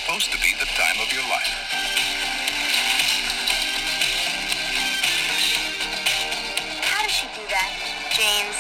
supposed to be the time of your life. How does she do that, James?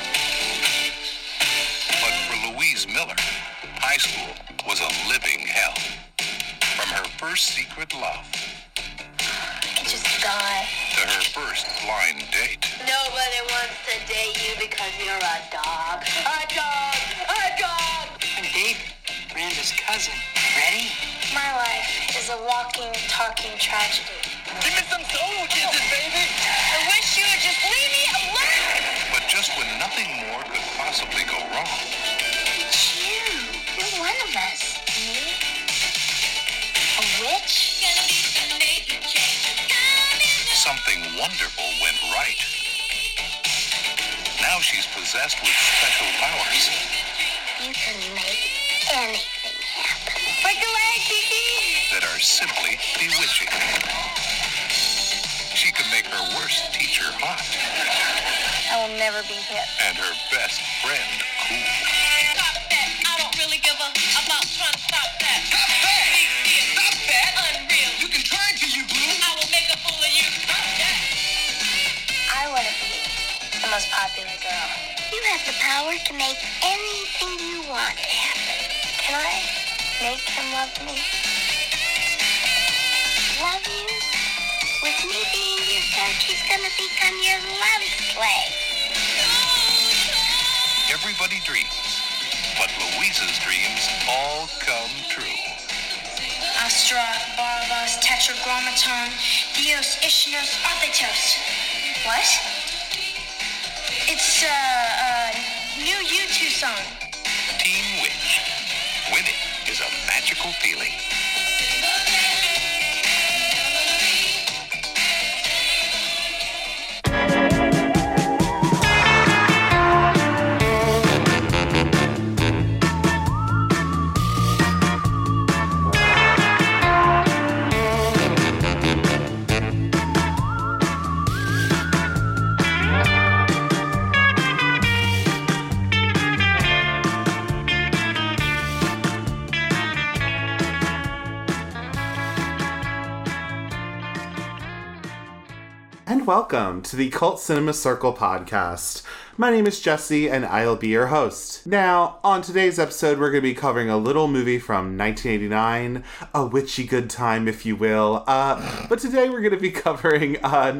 But for Louise Miller, high school was a living hell. From her first secret love I could just die. to her first blind date. Nobody wants to date you because you're a dog. A dog! A dog! I'm David, Miranda's cousin. Ready? My life is a walking, talking tragedy. Give me some soul kisses, baby. I wish you would just leave me alone! But just when nothing more could possibly go wrong, It's you. You're one of us. Me? A witch? something wonderful went right. Now she's possessed with special powers You can make anything happen. Break a leg, Kiki! that are simply bewitching. She can make her worst teacher hot I will never be hit. and her best friend cool. Stop that. I don't really give a about trying to stop that. Stop that! Big deal. Stop that! Unreal. You can try to, you blue. I will make a fool of you. Stop that. I want to be the most popular girl. You have the power to make anything you want happen. Can I make him love me? Love you? With me being your coach, he's gonna become your love slave. Everybody dreams, but Louisa's dreams all come true. Astra, Barbas, Tetragrammaton, Dios, Ishnos, Arthetos. What? It's a new U2 song. Teen Witch. Winning is a magical feeling. And welcome to the Cult Cinema Circle podcast. My name is Jesse, and I'll be your host. Now, on today's episode, we're going to be covering a little movie from 1989, a witchy good time, if you will. But today we're going to be covering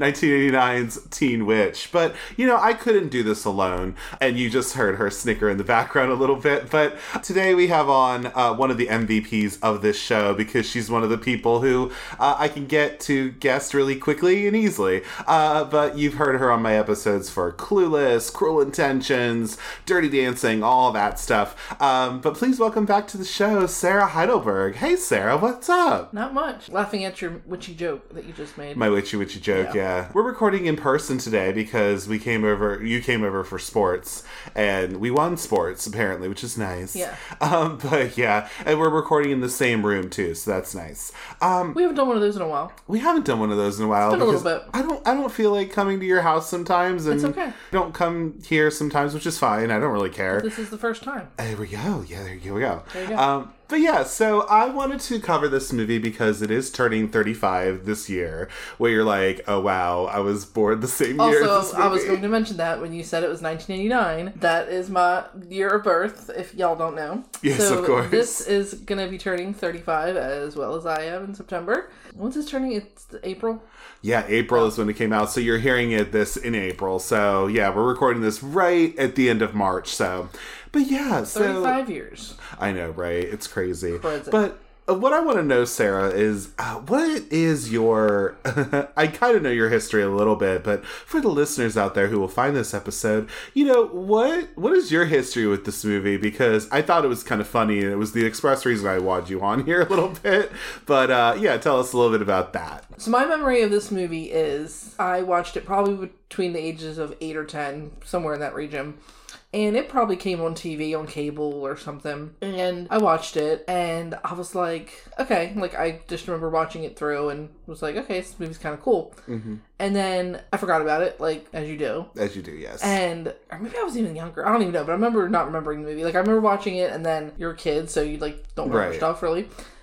1989's Teen Witch. But, you know, I couldn't do this alone, and you just heard her snicker in the background a little bit. But today we have on one of the MVPs of this show, because she's one of the people who I can get to guest really quickly and easily. But you've heard her on my episodes for Clueless, Cruel Intentions, Dirty Dancing, all that stuff. But please welcome back to the show, Sarah Heidelberg. Hey, Sarah, what's up? Not much. Laughing at your witchy joke that you just made. My witchy joke, yeah. We're recording in person today because you came over for sports, and we won sports, apparently, which is nice. Yeah. But yeah, and we're recording in the same room, too, so that's nice. We haven't done one of those in a while. We haven't done one of those in a while. It's been a little because bit. I don't feel like coming to your house sometimes, and It's okay. don't come here sometimes, which is fine. I don't really care. This is the first time. There we go. Yeah, here we go. There you go. But yeah, so I wanted to cover this movie because it is turning 35 this year, where you're like, oh wow, I was born the same year as this Also, movie. I was going to mention that when you said it was 1989. That is my year of birth, if y'all don't know. Yes, so of course. This is going to be turning 35 as well as I am in September. When's this turning? It's April? Yeah, April is when it came out, so you're hearing this in April. So yeah, we're recording this right at the end of March, so... But yeah, so... 35 years. I know, right? It's crazy. Crazy. But what I want to know, Sarah, is what is your... I kind of know your history a little bit, but for the listeners out there who will find this episode, you know, what is your history with this movie? Because I thought it was kind of funny, and it was the express reason I wanted you on here a little bit. But yeah, tell us a little bit about that. So my memory of this movie is I watched it probably between the ages of 8 or 10, somewhere in that region. And it probably came on TV, on cable or something. And I watched it, and I was like, okay. Like, I just remember watching it through and was like, okay, this movie's kind of cool. Mm-hmm. And then I forgot about it, like, as you do. As you do, yes. Or maybe I was even younger. I don't even know, but I remember not remembering the movie. Like, I remember watching it, and then you're a kid, so you, like, don't remember Right. stuff, really.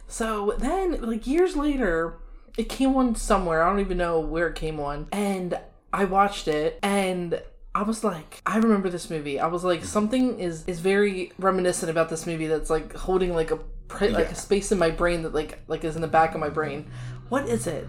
So then, like, years later, it came on somewhere. I don't even know where it came on. And I watched it, and I was like, I remember this movie. I was like, something is very reminiscent about this movie that's, like, holding, like, a space in my brain that, like is in the back of my brain. What is it?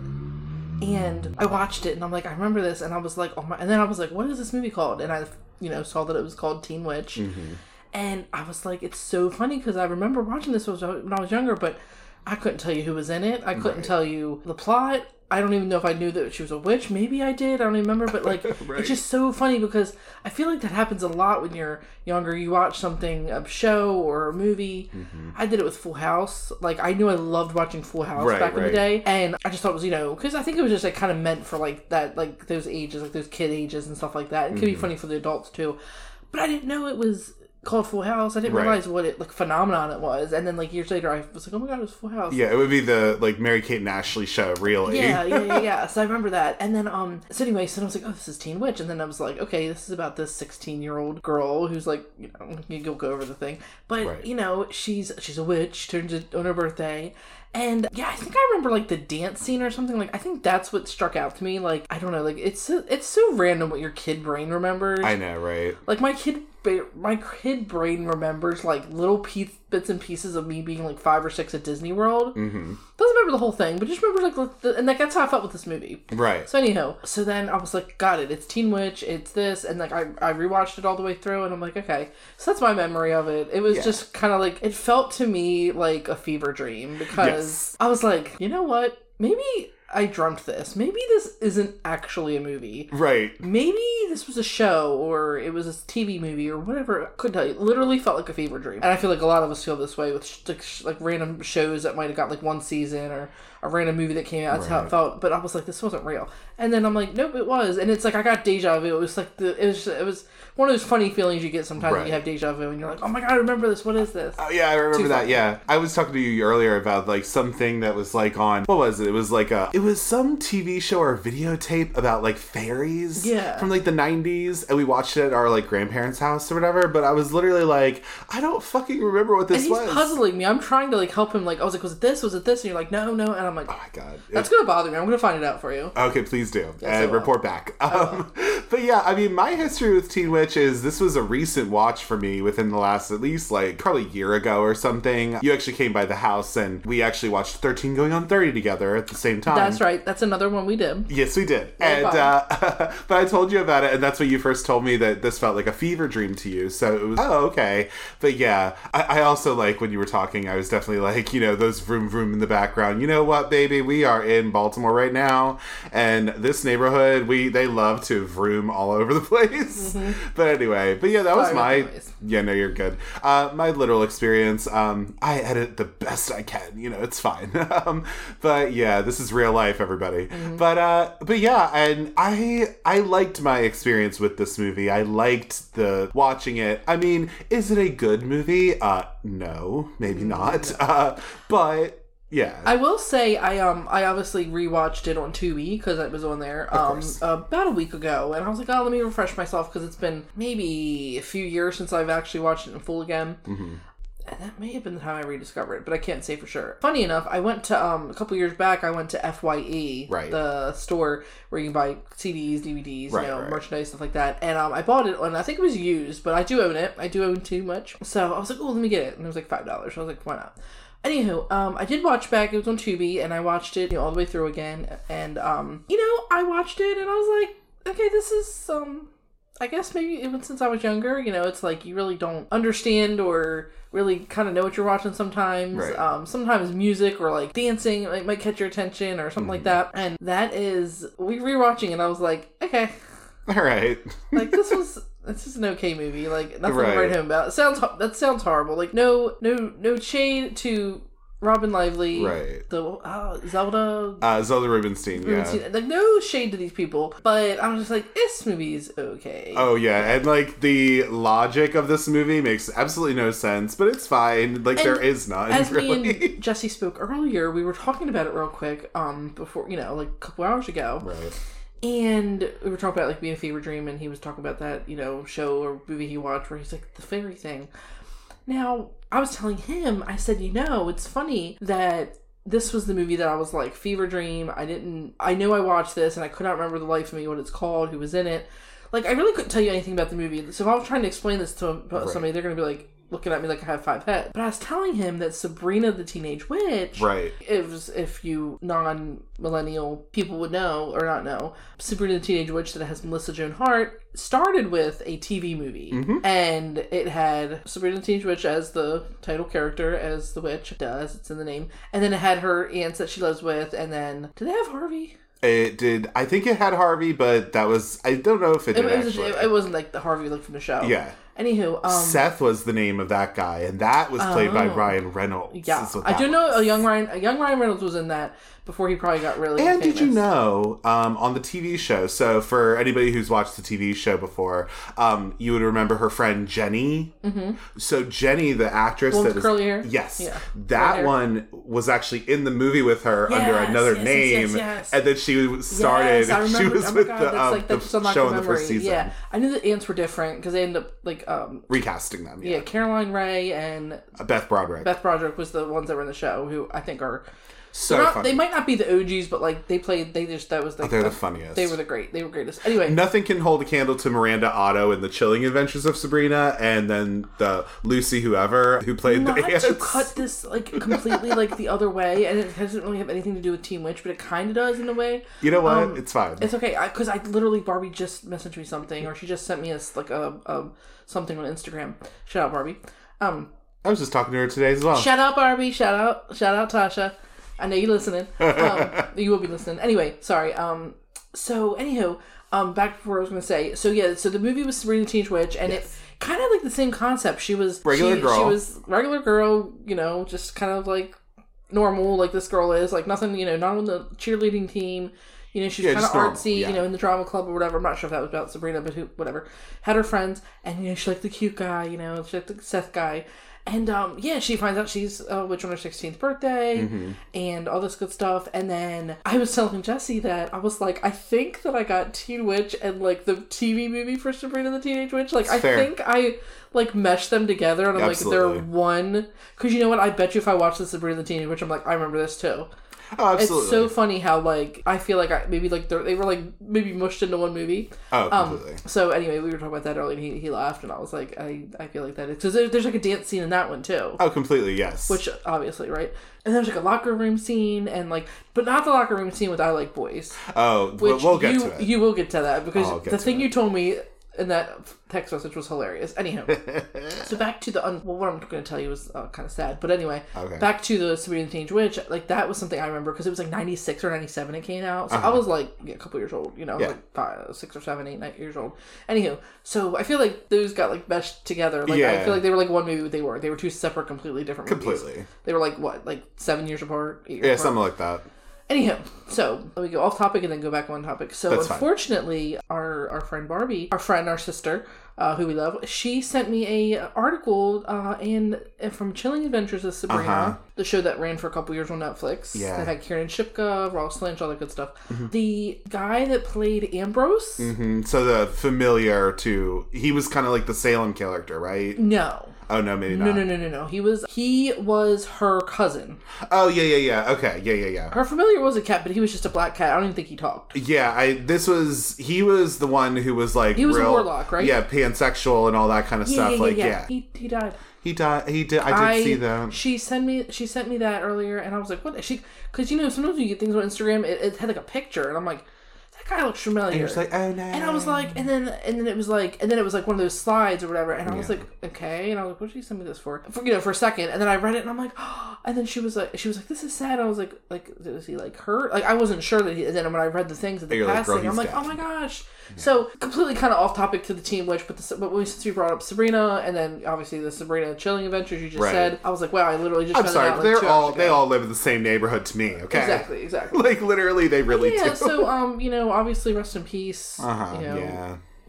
And I watched it, and I'm like, I remember this, and I was like, oh my, and then I was like, what is this movie called? And I, saw that it was called Teen Witch. Mm-hmm. And I was like, it's so funny, because I remember watching this when I was younger, but I couldn't tell you who was in it. I couldn't tell you the plot. I don't even know if I knew that she was a witch. Maybe I did. I don't even remember. But, like, It's just so funny, because I feel like that happens a lot when you're younger. You watch something, a show or a movie. Mm-hmm. I did it with Full House. Like, I knew I loved watching Full House back in the day. And I just thought it was, because I think it was just, like, kind of meant for, like, that, like, those ages, like, those kid ages and stuff like that. It could be funny for the adults, too. But I didn't know it was called Full House. I didn't realize what it, like, phenomenon it was. And then, like, years later, I was like, oh my god, it was Full House. Yeah, it would be the, like, Mary-Kate and Ashley show, really. Yeah. So I remember that. And then, so anyway, so I was like, oh, this is Teen Witch. And then I was like, okay, this is about this 16-year-old girl who's, like, you'll go over the thing. But, she's a witch, turns it on her birthday. And yeah, I think I remember, like, the dance scene or something. Like, I think that's what struck out to me. Like, I don't know, like, it's so random what your kid brain remembers. I know, right? Like, my kid brain remembers, like, little bits and pieces of me being, like, 5 or 6 at Disney World. Mm-hmm. Doesn't remember the whole thing, but just remembers, like, and, like, that's how I felt with this movie. Right. So anyhow, so then I was like, got it. It's Teen Witch. It's this. And, like, I rewatched it all the way through, and I'm like, okay. So that's my memory of it. It was just kind of like, it felt to me like a fever dream, because I was like, you know what? Maybe I dreamt this. Maybe this isn't actually a movie. Right. Maybe this was a show, or it was a TV movie, or whatever. I couldn't tell you. It literally felt like a fever dream. And I feel like a lot of us feel this way with like random shows that might have got like one season, or a random movie that came out. That's how it felt. But I was like, this wasn't real. And then I'm like, nope, it was. And it's like, I got deja vu. It was like, it was one of those funny feelings you get sometimes when you have deja vu, and you're like, oh my god, I remember this. What is this? Oh yeah, I remember that. Yeah, I was talking to you earlier about like something that was like on, what was it? It was like it was some TV show or videotape about like fairies. Yeah. From like the 90s, and we watched it at our like grandparents' house or whatever. But I was literally like, I don't fucking remember what this was. And he's puzzling me. I'm trying to like help him. Like, I was like, was it this? Was it this? And you're like, no. And I'm like, oh my god, that's gonna bother me. I'm gonna find it out for you. Okay, please do, and report back. But yeah, I mean, my history with Teen Witch is this was a recent watch for me within the last at least like probably a year ago or something. You actually came by the house, and we actually watched 13 Going on 30 together at the same time. That's right. That's another one we did. Yes, we did. And but I told you about it, and that's when you first told me that this felt like a fever dream to you. So it was, oh, okay. But yeah, I also like when you were talking, I was definitely like, those vroom vroom in the background. You know what, baby? We are in Baltimore right now, and this neighborhood, they love to vroom all over the place. Mm-hmm. But anyway, yeah, that was my... Yeah, no, you're good. My literal experience, I edit the best I can. It's fine. But yeah, this is real life, everybody. Mm-hmm. But yeah, and I liked my experience with this movie. I liked watching it. I mean, is it a good movie? No, maybe not. But... yeah. I will say I obviously rewatched it on Tubi because it was on there about a week ago, and I was like, oh, let me refresh myself because it's been maybe a few years since I've actually watched it in full again. Mm-hmm. And that may have been the time I rediscovered it, but I can't say for sure. Funny enough, I went to a couple years back. I went to FYE, the store where you can buy CDs, DVDs, merchandise, stuff like that. And I bought it, and I think it was used, but I do own it. I do own too much, so I was like, oh, let me get it, and it was like $5. So I was like, why not? Anywho, I did watch back. It was on Tubi, and I watched it all the way through again. And, I watched it, and I was like, okay, this is, I guess maybe even since I was younger, it's like you really don't understand or really kind of know what you're watching sometimes. Right. Sometimes music or, like, dancing might catch your attention or something like that. And that is, we rewatching it, I was like, okay. All right. Like, this is an okay movie. Like, nothing to write home about. That sounds horrible. Like, no shade to Robin Lively. Right. Zelda Rubinstein, yeah. Like, no shade to these people. But I'm just like, this movie's okay. Oh, yeah. And, like, the logic of this movie makes absolutely no sense. But it's fine. Like, there is none, as really. Me and Jesse spoke earlier, we were talking about it real quick before, like, a couple hours ago. Right. And we were talking about, like, being a fever dream, and he was talking about that, show or movie he watched where he's like, the fairy thing. Now, I was telling him, I said, it's funny that this was the movie that I was like, fever dream. I know I watched this and I could not remember the life of me what it's called, who was in it. Like, I really couldn't tell you anything about the movie. So if I was trying to explain this to somebody, they're going to be like, looking at me like I have 5 heads. But I was telling him that Sabrina the Teenage Witch, right? If you non-millennial people would know or not know, Sabrina the Teenage Witch that has Melissa Joan Hart started with a TV movie. Mm-hmm. And it had Sabrina the Teenage Witch as the title character, as the witch. It does, it's in the name. And then it had her aunts that she lives with, and then, did they have Harvey? It did. I think it had Harvey, but that was, I don't know if it did actually. It wasn't like the Harvey look from the show. Yeah. Anywho, Seth was the name of that guy, and that was played by Ryan Reynolds. Yeah, I do know a young Ryan Reynolds was in that before he probably got really famous. Did you know, on the TV show, so for anybody who's watched the TV show before, you would remember her friend Jenny. Mm-hmm. So Jenny, the actress that was curly hair? Yes. Yeah. That one was actually in the movie with her under another name. Yes. And then she started, she was with the show in the first season. Yeah. I knew the aunts were different because they ended up like recasting them. Yeah, Caroline Ray and Beth Broderick. Beth Broderick was the ones that were in the show, who I think are funny. They might not be the OGs, but like that was like they're the funniest. They were the greatest. Anyway, nothing can hold a candle to Miranda Otto in The Chilling Adventures of Sabrina, and then the Lucy whoever who played the aunts. Not to cut this like completely like the other way, and it doesn't really have anything to do with Teen Witch, but it kind of does in a way. You know what? It's fine. It's okay because I literally Barbie just messaged me something, or she just sent me a something on Instagram. Shout out Barbie. I was just talking to her today as well. Shout out Barbie. Shout out Tasha. I know you're listening. You will be listening. Anyway, sorry. So, anywho, back to what I was going to say. So, yeah, so the movie was Sabrina the Teenage Witch, and it kind of like the same concept. She was... Regular girl. She was regular girl, just kind of like normal, like this girl is. Like nothing, not on the cheerleading team. She's kind of artsy, in the drama club or whatever. I'm not sure if that was about Sabrina, but whatever. Had her friends, and, she liked the cute guy, she liked the Seth guy. And, she finds out she's a witch on her 16th birthday, and all this good stuff. And then I was telling Jesse that I was like, I think that I got Teen Witch and, like, the TV movie for Sabrina the Teenage Witch. Like, I think I, like, meshed them together, and I'm Absolutely. like, they're one. Because you know what? I bet you if I watched the Sabrina the Teenage Witch, I'm like, I remember this too. Oh, absolutely. It's so funny how, like, I feel like they were, like, maybe mushed into one movie. Oh, completely. So, anyway, we were talking about that earlier, and he laughed, and I was like, I feel like that is... Because there's, like, a dance scene in that one, too. Oh, completely, yes. Which, obviously, right? And there's, like, a locker room scene, and, like... But not the locker room scene with I Like Boys. Oh, we'll get to it. You will get to that, because the thing you told me in that text message was hilarious. Anyhow, so back to the what I'm going to tell you was kind of sad, but anyway, back to the Sabrina the Teenage Witch. Like that was something I remember because it was like 96 or 97 it came out, so I was like a couple years old, like 6 or 7, 8, 9 years old. Anywho, so I feel like those got like meshed together. Like I feel like they were like one movie, but they were two separate, completely different movies. Completely. They were like what, like 7 years apart, 8 years apart? Something like that. Anyhow, so let me go off topic and then go back on topic. So That's unfortunately, our friend Barbie, our sister, who we love, she sent me a article from Chilling Adventures of Sabrina, the show that ran for a couple years on Netflix. Yeah. That had Kieran Shipka, Ross Lynch, all that good stuff. Mm-hmm. The guy that played Ambrose. Mm-hmm. So the familiar to, he was kind of like the Salem character, right? No. Oh, no, maybe not. No. He was her cousin. Oh, yeah. Okay, yeah. Her familiar was a cat, but he was just a black cat. I don't even think he talked. Yeah, he was the one who was like he was a warlock, right? Yeah, pansexual and all that kind of stuff. Yeah. He died. He did. I did see that. She sent me that earlier, and I was like, what? Because sometimes you get things on Instagram, it had like a picture, and I'm like, that guy looks familiar. And you're just like, oh no. And I was like, and then it was like one of those slides or whatever, and I was like, okay, and I was like, what did you send me this for? For a second, and then I read it, and I'm like, oh. And then she was like, this is sad. I was like, is he like hurt? Like I wasn't sure that he. And then when I read the things at the passing, I'm like, oh my gosh. Yeah. So completely kind of off topic to the Teen Witch, but since we brought up Sabrina, and then obviously the Sabrina Chilling Adventures you just said, I was like, wow, I literally just. I'm sorry, but they all live in the same neighborhood to me. Okay, exactly. Like literally, they really do. So obviously, rest in peace. Yeah.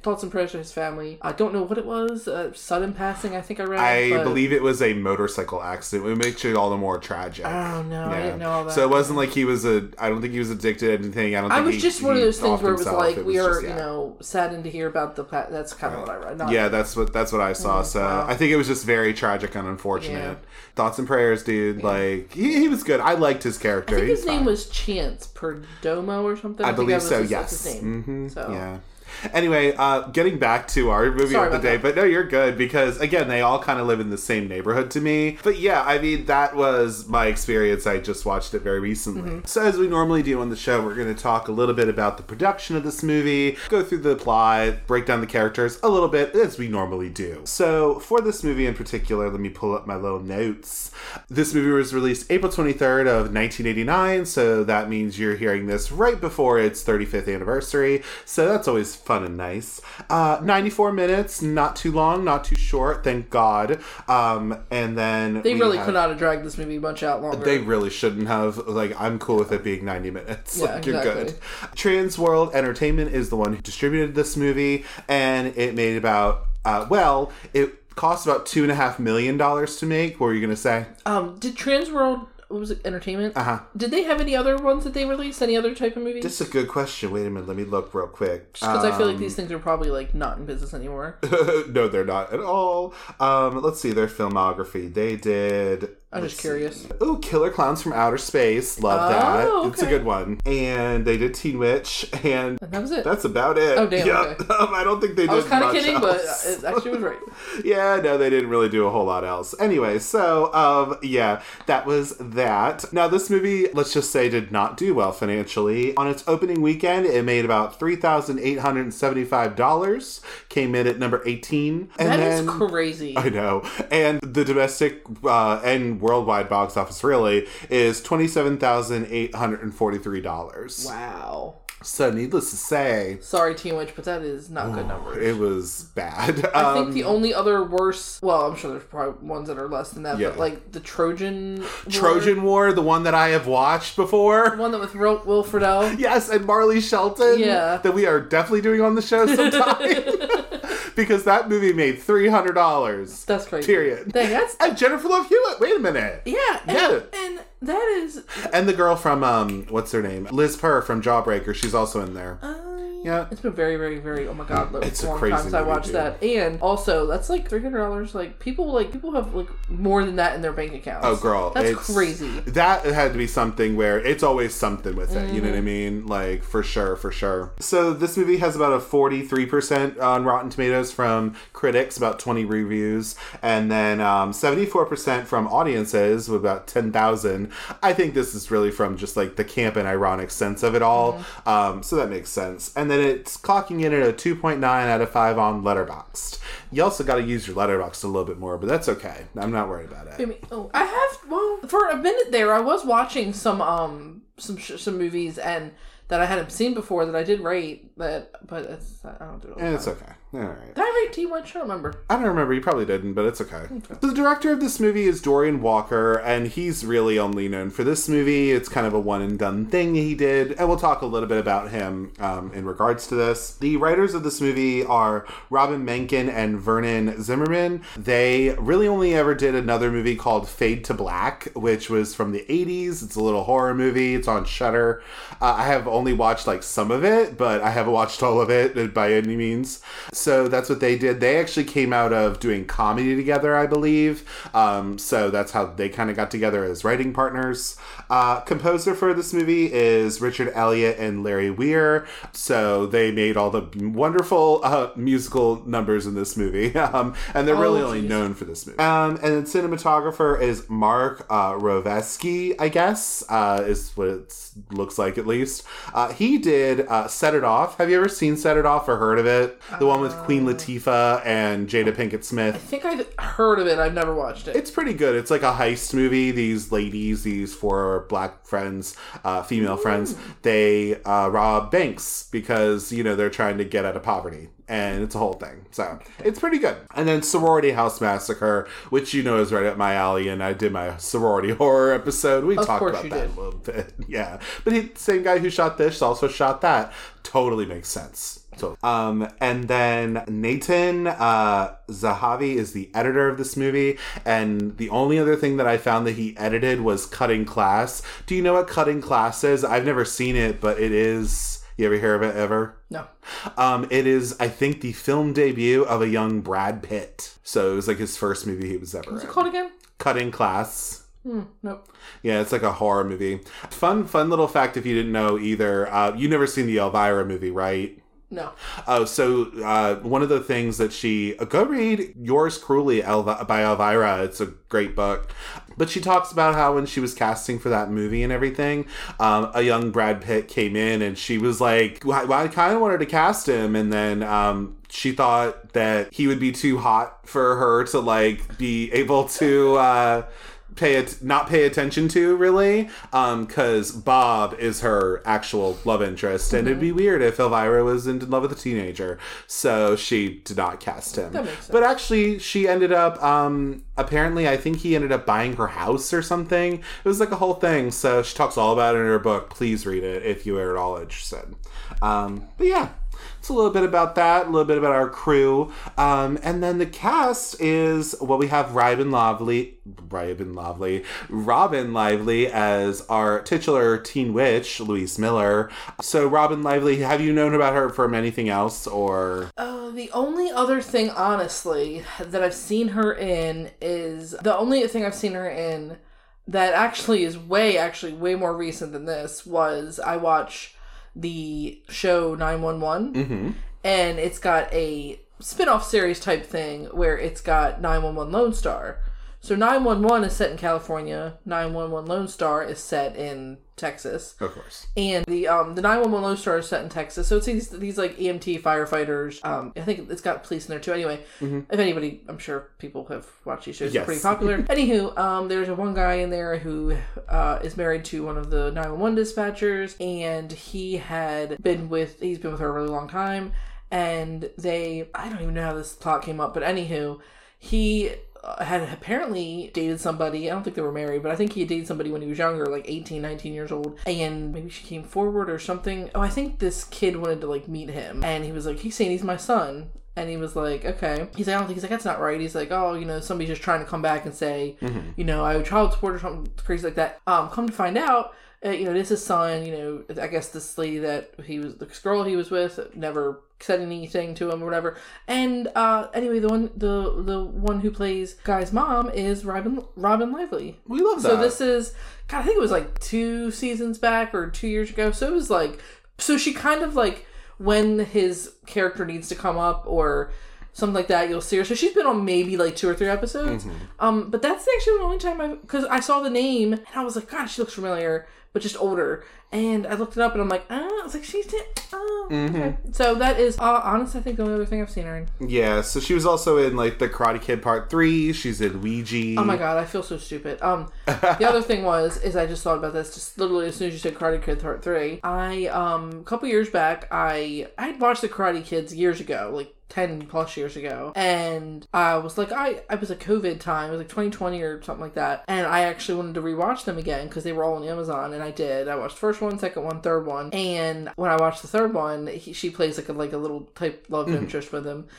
thoughts and prayers to his family. I don't know what it was. Sudden passing, I think I read. I believe it was a motorcycle accident. It makes it all the more tragic. Oh, no. I didn't know all that. So it wasn't like I don't think he was addicted to anything. I was just one of those things where it was like, we are, just, saddened to hear about that's kind of what I read. That's what I saw. So wow. I think it was just very tragic and unfortunate. Yeah. Thoughts and prayers, dude. Yeah. Like, he was good. I liked his character. I think his name was Chance Perdomo or something. I believe so, yes. That's his name. Mm-hmm. So. Yeah. Anyway, getting back to our movie of the day, but no, you're good, because again, they all kind of live in the same neighborhood to me. But yeah, I mean, that was my experience. I just watched it very recently. Mm-hmm. So as we normally do on the show, we're going to talk a little bit about the production of this movie, go through the plot, break down the characters a little bit, as we normally do. So for this movie in particular, let me pull up my little notes. This movie was released April 23rd of 1989, so that means you're hearing this right before its 35th anniversary, so that's always fun and nice. 94 minutes, not too long, not too short, thank God. And then they really could not have dragged this movie much out longer. They really shouldn't have. Like, I'm cool with it being 90 minutes. Yeah, like, you're good. Trans World Entertainment is the one who distributed this movie, and it made about it cost about $2.5 million to make. What were you gonna say? Did Trans World, what was it, Entertainment? Did they have any other ones that they released? Any other type of movies? That's a good question. Wait a minute, let me look real quick. Just because I feel like these things are probably like not in business anymore. No, they're not at all. Let's see their filmography. They did. I'm just curious. Ooh, Killer Clowns from Outer Space. Love that. Okay. It's a good one. And they did Teen Witch, and that was it. That's about it. Oh, damn. Yep. Okay. I don't think they did much else. I was kind of kidding, but it actually was right. Yeah, no, they didn't really do a whole lot else. Anyway, so, that was that. Now, this movie, let's just say, did not do well financially. On its opening weekend, it made about $3,875. Came in at number 18. And that is crazy. I know. And the domestic and worldwide box office really is $27,843. Wow. So needless to say, sorry Teen Witch, but that is not good numbers. It was bad. I think the only other worse, well, I'm sure there's probably ones that are less than that, but like the Trojan War, the one that I have watched before. The one that with Will Friedle. Yes, and Marley Shelton. Yeah. That we are definitely doing on the show sometime. Because that movie made $300. That's crazy. Period. Dang, that's... And Jennifer Love Hewitt. Wait a minute. Yeah. And that is... And the girl from, what's her name? Liz Purr from Jawbreaker. She's also in there. Yeah. It's been very, very, very, oh my God, it's long a crazy time since I watched that. And also, that's like $300. Like, people have like more than that in their bank accounts. Oh, girl. That's crazy. That had to be something where it's always something with it. You know what I mean? Like, for sure. So this movie has about a 43% on Rotten Tomatoes from critics, about 20 reviews, and then 74% from audiences with about 10,000. I think this is really from just like the camp and ironic sense of it all. So that makes sense. And then it's clocking in at a 2.9 out of 5 on Letterboxd. You also got to use your Letterboxd a little bit more, but that's okay. I'm not worried about it. For a minute there, I was watching some movies and that I hadn't seen before that I did rate, but I don't do it all the time. It's okay. All right. Did I rate Teen Witch? I don't remember. I don't remember. You probably didn't, but it's okay. So the director of this movie is Dorian Walker, and he's really only known for this movie. It's kind of a one-and-done thing he did, and we'll talk a little bit about him in regards to this. The writers of this movie are Robin Menken and Vernon Zimmerman. They really only ever did another movie called Fade to Black, which was from the 80s. It's a little horror movie. It's on Shudder. I have only watched like some of it, but I haven't watched all of it by any means. So that's what they did. They actually came out of doing comedy together, I believe. So that's how they kind of got together as writing partners. Composer for this movie is Richard Elliott and Larry Weir. So they made all the wonderful musical numbers in this movie. And they're really only known for this movie. And then cinematographer is Mark Rovesky, I guess, is what it looks like at least. He did Set It Off. Have you ever seen Set It Off or heard of it? The one with Queen Latifah and Jada Pinkett Smith. I think I've heard of it. I've never watched it. It's pretty good. It's like a heist movie. These ladies, these 4 black friends, female friends, they rob banks because, they're trying to get out of poverty. And it's a whole thing. So it's pretty good. And then Sorority House Massacre, which is right up my alley. And I did my sorority horror episode. We talked about that a little bit. Yeah. But same guy who shot this also shot that. Totally makes sense. And then Nathan Zahavi is the editor of this movie, and the only other thing that I found that he edited was Cutting Class. Do you know what Cutting Class is? I've never seen it, but it is... You ever hear of it ever? No. It is, I think, the film debut of a young Brad Pitt. So it was like his first movie he was ever in. What's it called again? Cutting Class. Nope. Yeah, it's like a horror movie. Fun little fact if you didn't know either. You never seen the Elvira movie, right? No. Oh, so one of the things that go read Yours Cruelly by Elvira. It's a great book. But she talks about how when she was casting for that movie and everything, a young Brad Pitt came in and she was like, well, I kind of wanted to cast him. And then she thought that he would be too hot for her to like be able to... not pay attention to, really, because Bob is her actual love interest, and it'd be weird if Elvira was in love with a teenager, so she did not cast him. That makes sense. But actually, she ended up, apparently, I think he ended up buying her house or something. It was like a whole thing, so she talks all about it in her book. Please read it if you are at all interested. But yeah. It's a little bit about that, a little bit about our crew. And then the cast is, well, we have Robin Lively as our titular teen witch, Louise Miller. So Robin Lively, have you known about her from anything else, or? The only other thing, honestly, that I've seen her in is, the only thing I've seen her in that actually is way more recent than this was I watched the show 911, and it's got a spin-off series type thing where it's got 911 Lone Star. So 911 is set in California, 911 Lone Star is set in Texas. Of course. And the 911 Lone Star is set in Texas. So it's these like EMT firefighters. I think it's got police in there too. Anyway, if anybody, I'm sure people have watched these shows. Yes. They're pretty popular. Anywho, there's one guy in there who is married to one of the 911 dispatchers, and he's been with her a really long time. And I don't even know how this plot came up, but anywho, he had apparently dated somebody. I don't think they were married, but I think he had dated somebody when he was younger, like 18, 19 years old. And maybe she came forward or something. Oh, I think this kid wanted to like meet him. And he was like, he's saying he's my son. And he was like, okay. He's like, that's not right. He's like, oh, somebody's just trying to come back and say, I owe child support or something crazy like that. Come to find out, this is his son, I guess this lady this girl he was with never said anything to him or whatever. And anyway, the one who plays Guy's mom is Robin Lively. We love that. So this is, God, I think it was like 2 seasons back or 2 years ago. So it was like, so she kind of like, when his character needs to come up or something like that, you'll see her. So she's been on maybe like 2 or 3 episodes. But that's actually the only time because I saw the name and I was like, God, she looks familiar, but just older. And I looked it up and I'm like, I was like, she's dead. Okay. So that is, honestly, I think the only other thing I've seen her in. Yeah, so she was also in like The Karate Kid Part 3. She's in Ouija. Oh my God, I feel so stupid. The other thing is I just thought about this, just literally as soon as you said Karate Kid Part 3. A couple years back, I had watched The Karate Kids years ago, like 10 plus years ago, and I was like, I was a COVID time, it was like 2020 or something like that, and I actually wanted to rewatch them again because they were all on Amazon, and I did. I watched the first one, second one, third one, and when I watched the third one, she plays like a little type love interest with him,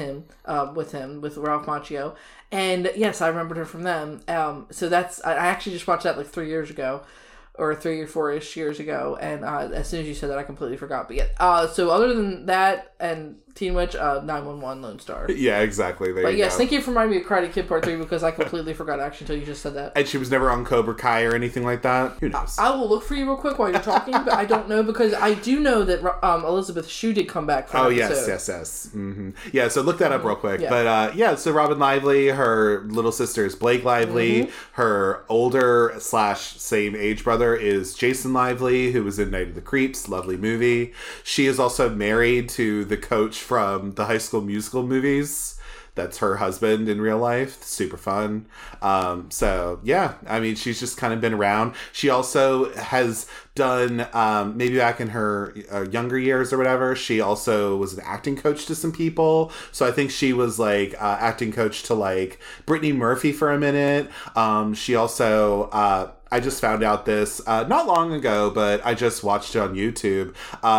with Ralph Macchio, and yes, I remembered her from them. So I actually just watched that like 3 years ago, or 3 or 4-ish years ago, and as soon as you said that, I completely forgot. But yeah, so other than that and Teen Witch, 911 Lone Star. Yeah, exactly. But yes, thank you for reminding me of Karate Kid Part 3 because I completely forgot actually until you just said that. And she was never on Cobra Kai or anything like that? Who knows? I will look for you real quick while you're talking, but I don't know because I do know that Elizabeth Shue did come back from yes. Mm-hmm. Yeah, so look that up real quick. Yeah. But so Robin Lively, her little sister is Blake Lively. Her older / same age brother is Jason Lively, who was in Night of the Creeps, lovely movie. She is also married to the coach from the High School Musical movies. That's her husband in real life. Super fun. So yeah, I mean, she's just kind of been around. She also has done, maybe back in her younger years or whatever, she also was an acting coach to some people. So I think she was like acting coach to like Brittany Murphy for a minute. She also, I just found out this not long ago, but I just watched it on YouTube.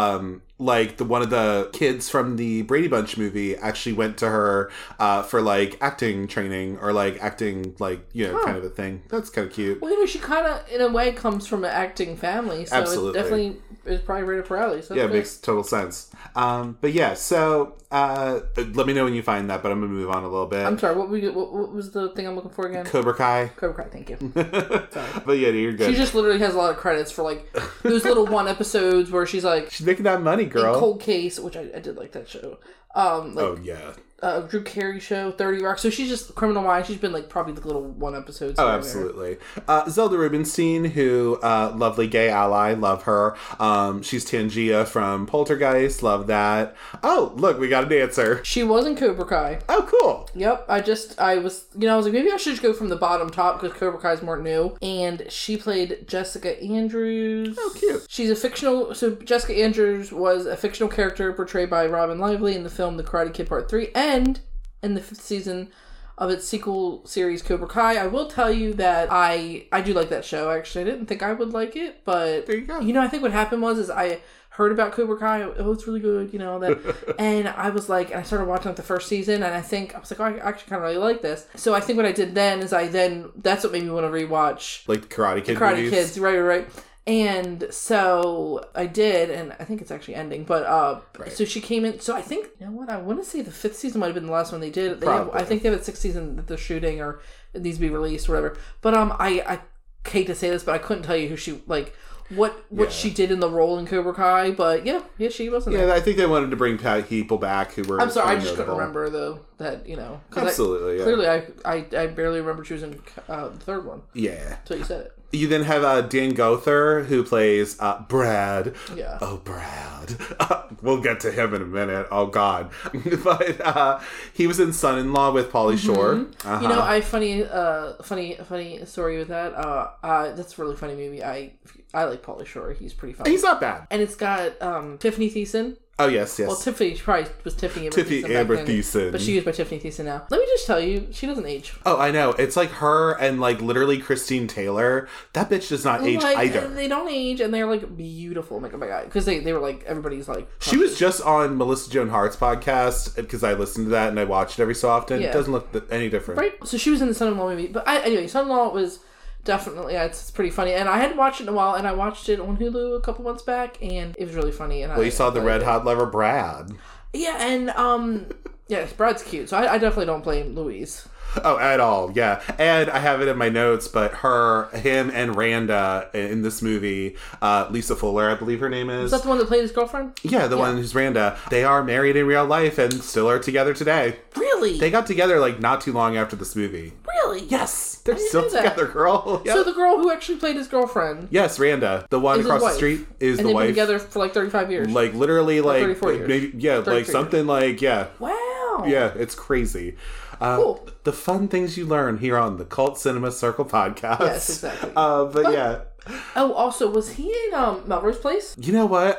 Like one of the kids from the Brady Bunch movie actually went to her for like acting training or like acting like, you know, kind of a thing. That's kind of cute. Well, you know, she kind of in a way comes from an acting family, so Absolutely. it definitely is probably right up her alley. So Yeah, it makes total sense. But yeah, so let me know when you find that, but I'm gonna move on a little bit. I'm sorry, what was the thing I'm looking for again? Cobra Kai. Cobra Kai, thank you. Sorry. But yeah, you're good. She just literally has a lot of credits for like those little one episodes where she's like She's making that money, girl. in Cold Case, which I did like that show. Oh yeah. Drew Carey show, 30 Rock. So she's just Criminal Minds. She's been like probably the little one episodes. Oh, absolutely. Zelda Rubinstein, who lovely gay ally, love her. She's Tangia from Poltergeist, love that. Oh, look, we got a dancer. She was in Cobra Kai. Oh, cool. Yep, I was like, maybe I should just go from the bottom top because Cobra Kai's more new. And she played Jessica Andrews. Oh, cute. She's a fictional, so Jessica Andrews was a fictional character portrayed by Robin Lively in the film The Karate Kid Part 3 and in the 5th season of its sequel series Cobra Kai. I will tell you that I do like that show, actually. I didn't think I would like it, but there you go. You know, I think what happened was I heard about Cobra Kai. Oh, it's really good, you know, that. And I was like, and I started watching like the first season, and I was like, oh, I actually kind of really like this. So I think what I did then is that's what made me want to rewatch like the Karate Kid Karate movies. Kids, right. And so I did, and I think it's actually ending, but so she came in, so I think, you know what, I want to say the 5th season might have been the last one they did. I think they have a 6th season that they're shooting, or it needs to be released, or whatever. But I hate to say this, but I couldn't tell you who she, like, what she did in the role in Cobra Kai, but yeah, she wasn't there. I think they wanted to bring people back who were. I'm sorry, I just notable. couldn't remember though that, you know. Absolutely, clearly I barely remember choosing the third one. Yeah. Until you said it. You then have Dan Gother, who plays Brad. Yeah. Oh, Brad. We'll get to him in a minute. Oh, God. But he was in Son-in-Law with Pauly Shore. Uh-huh. You know, funny story with that. That's a really funny movie. I like Pauly Shore. He's pretty funny. He's not bad. And it's got Tiffany Thiessen. Oh, yes. Well, Tiffany probably was Tiffany Amber Thiessen. But she used by Tiffany Thiessen now. Let me just tell you, she doesn't age. Oh, I know. It's like her and like literally Christine Taylor. That bitch does not age either. They don't age, and they're like beautiful. Like, oh my God. Because they were like, everybody's like... She was just on Melissa Joan Hart's podcast, because I listened to that and I watch it every so often. Yeah. It doesn't look any different. Right? So she was in the Son-in-Law movie. But anyway, Son-in-Law was... Definitely, it's pretty funny, and I hadn't watched it in a while, and I watched it on Hulu a couple months back, and it was really funny. And you saw the red hot lover Brad. Yeah, and yeah, Brad's cute, so I definitely don't blame Louise. Oh, at all, yeah. And I have it in my notes, but him and Randa in this movie, Lisa Fuller, I believe her name is. Is that the one that played his girlfriend? Yeah, the one who's Randa. They are married in real life and still are together today. Really? They got together like not too long after this movie. Really? Yes. They're still together, girl. Yep. So the girl who actually played his girlfriend. Yes, Randa. The one across the street is the wife. And they've been together for like 35 years. Like literally like 34 years. Maybe, yeah, like something years. Like, yeah. Wow. Yeah, it's crazy. Cool. The fun things you learn here on the Cult Cinema Circle podcast. Yes, exactly. But yeah. Oh, also, was he in Melrose Place? You know what?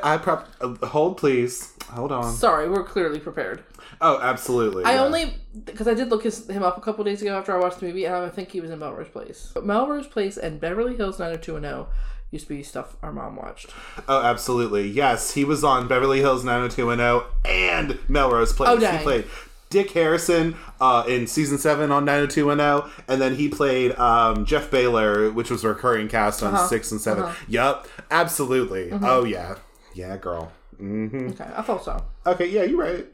Hold, please. Hold on. Sorry, we're clearly prepared. Oh, absolutely. Because I did look him up a couple days ago after I watched the movie, and I think he was in Melrose Place. But Melrose Place and Beverly Hills 90210 used to be stuff our mom watched. Oh, absolutely. Yes, he was on Beverly Hills 90210 and Melrose Place. Oh, dang. He played Dick Harrison in season 7 on 90210, and then he played Jeff Baylor, which was a recurring cast on 6 and 7. Yup, absolutely. Oh, yeah. Yeah, girl. Mm-hmm. Okay, I thought so. Okay, yeah, you're right.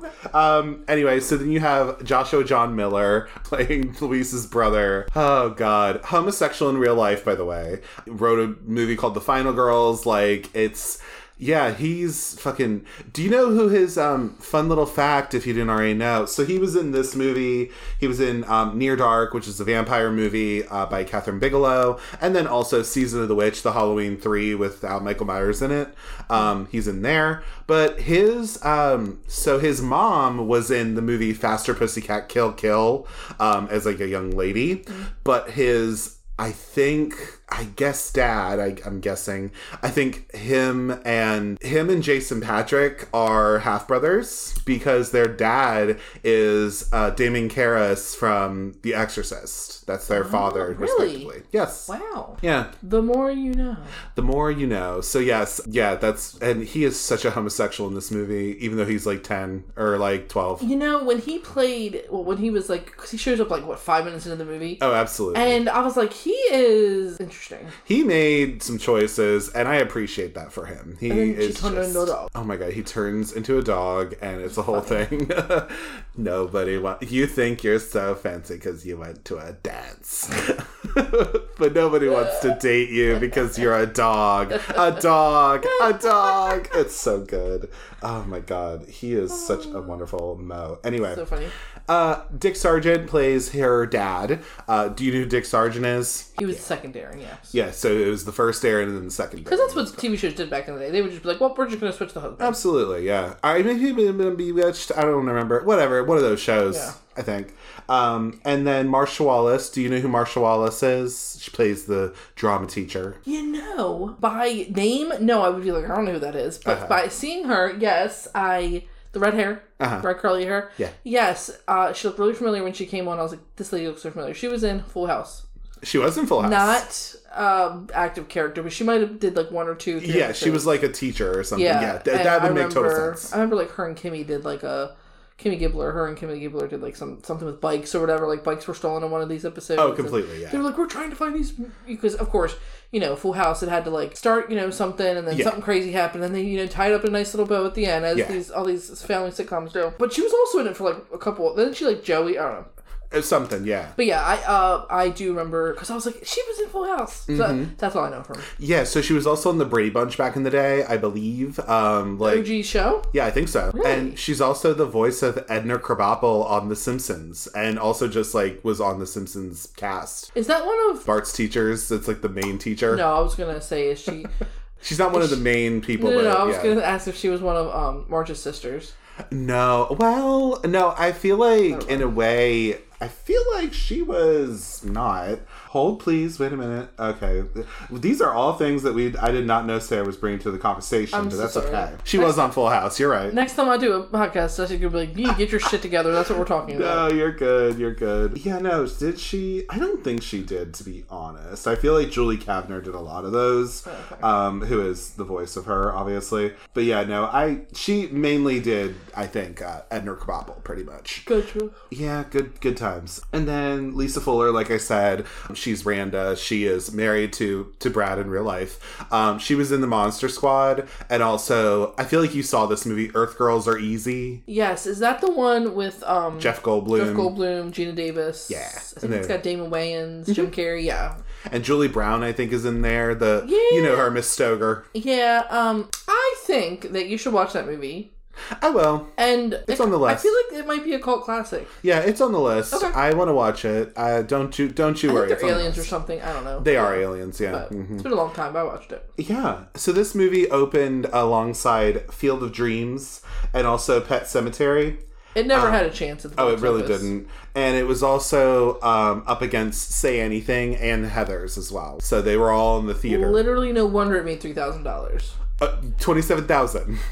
Okay. Anyway, so then you have Joshua John Miller playing Luis's brother. Oh, God. Homosexual in real life, by the way. Wrote a movie called The Final Girls. Like, it's... Yeah, he's fucking... Do you know who his fun little fact, if you didn't already know? So he was in this movie. He was in Near Dark, which is a vampire movie by Catherine Bigelow. And then also Season of the Witch, the Halloween 3 with Michael Myers in it. He's in there. But his mom was in the movie Faster Pussycat Kill Kill as like a young lady. But his... I think I guess dad, I'm guessing. I think him and Jason Patric are half brothers because their dad is Damon Karras from The Exorcist. That's their father, really? respectively. Yes. Wow. Yeah. The more you know. The more you know. So yes, yeah, and he is such a homosexual in this movie, even though he's like 10 or like 12. You know, when he was like, because he shows up like, 5 minutes into the movie? Oh, absolutely. And I was like, he is interesting. He made some choices, and I appreciate that for him. He is turned into a dog. Oh my god, he turns into a dog, and it's a whole thing. You think you're so fancy because you went to a dance. But nobody wants to date you because you're a dog. A dog. A dog. It's so good. Oh my god. He is such a wonderful Mo. Anyway. So funny. Dick Sargent plays her dad. Do you know who Dick Sargent is? He was the second Darren, yes. Yeah, so it was the first Darren and then the second Darren. Because that's what TV shows did back in the day. They would just be like, well, we're just going to switch the husband. Absolutely, yeah. I maybe Bewitched. I don't remember. Whatever. One of those shows, yeah. I think. And then Marsha Wallace. Do you know who Marsha Wallace is? She plays the drama teacher. You know, by name, no, I would be like, I don't know who that is. But by seeing her, yes, the red hair, red curly hair. Yeah. Yes, she looked really familiar when she came on. I was like, this lady looks so familiar. She was in Full House. She was in Full House. Not active character, but she might have did like 1 or 2. 3 Yeah, episodes. she was like a teacher or something. Yeah, that would make total sense. I remember like her and Kimmy did like Kimmy Gibbler did like something with bikes or whatever. Like bikes were stolen in one of these episodes. Oh, completely, yeah. They were like, we're trying to find these because, of course, Full House, it had to like start, something and then something crazy happened and then tie it up in a nice little bow at the end as all these family sitcoms do. But she was also in it for like a couple. Then she like Joey. I don't know. Something, yeah. But yeah, I do remember because I was like, she was in Full House. So that's all I know from her. Yeah, so she was also in the Brady Bunch back in the day, I believe. OG show? Yeah, I think so. Really? And she's also the voice of Edna Krabappel on The Simpsons, and also just like was on The Simpsons cast. Is that one of Bart's teachers? It's like the main teacher. No, I was gonna say, is she? She's not one of the main people. No, I was gonna ask if she was one of Marge's sisters. No, well, no. I feel like in a way. I feel like she was not. Hold, please. Wait a minute. Okay. These are all things that I did not know Sarah was bringing to the conversation, but that's okay. She was on Full House. You're right. Next time I do a podcast, I should be like, you get your shit together. That's what we're talking about. No, you're good. You're good. Yeah, no. Did she? I don't think she did, to be honest. I feel like Julie Kavner did a lot of those, who is the voice of her, obviously. But yeah, no. She mainly did, I think, Edna Krabappel, pretty much. Good. Yeah, good times. And then Lisa Fuller, like I said, she's Randa. She is married to Brad in real life. She was in the Monster Squad, and also I feel like you saw this movie, Earth Girls Are Easy. Yes, is that the one with Jeff Goldblum, Gina Davis? Yeah, I think it's got Damon Wayans, Jim Carrey. Yeah, and Julie Brown, I think, is in there. Her Miss Stoger. Yeah, I think that you should watch that movie. I will. And it's on the list. I feel like it might be a cult classic. Yeah, it's on the list. Okay. I want to watch it. Don't you worry. They're aliens or something. I don't know. They are aliens, yeah. It's been a long time, but I watched it. Yeah. So this movie opened alongside Field of Dreams and also Pet Sematary. It never had a chance at the box it really office. didn't. And it was also up against Say Anything and Heathers as well. So they were all in the theater. Literally no wonder it made $3,000. $27,000.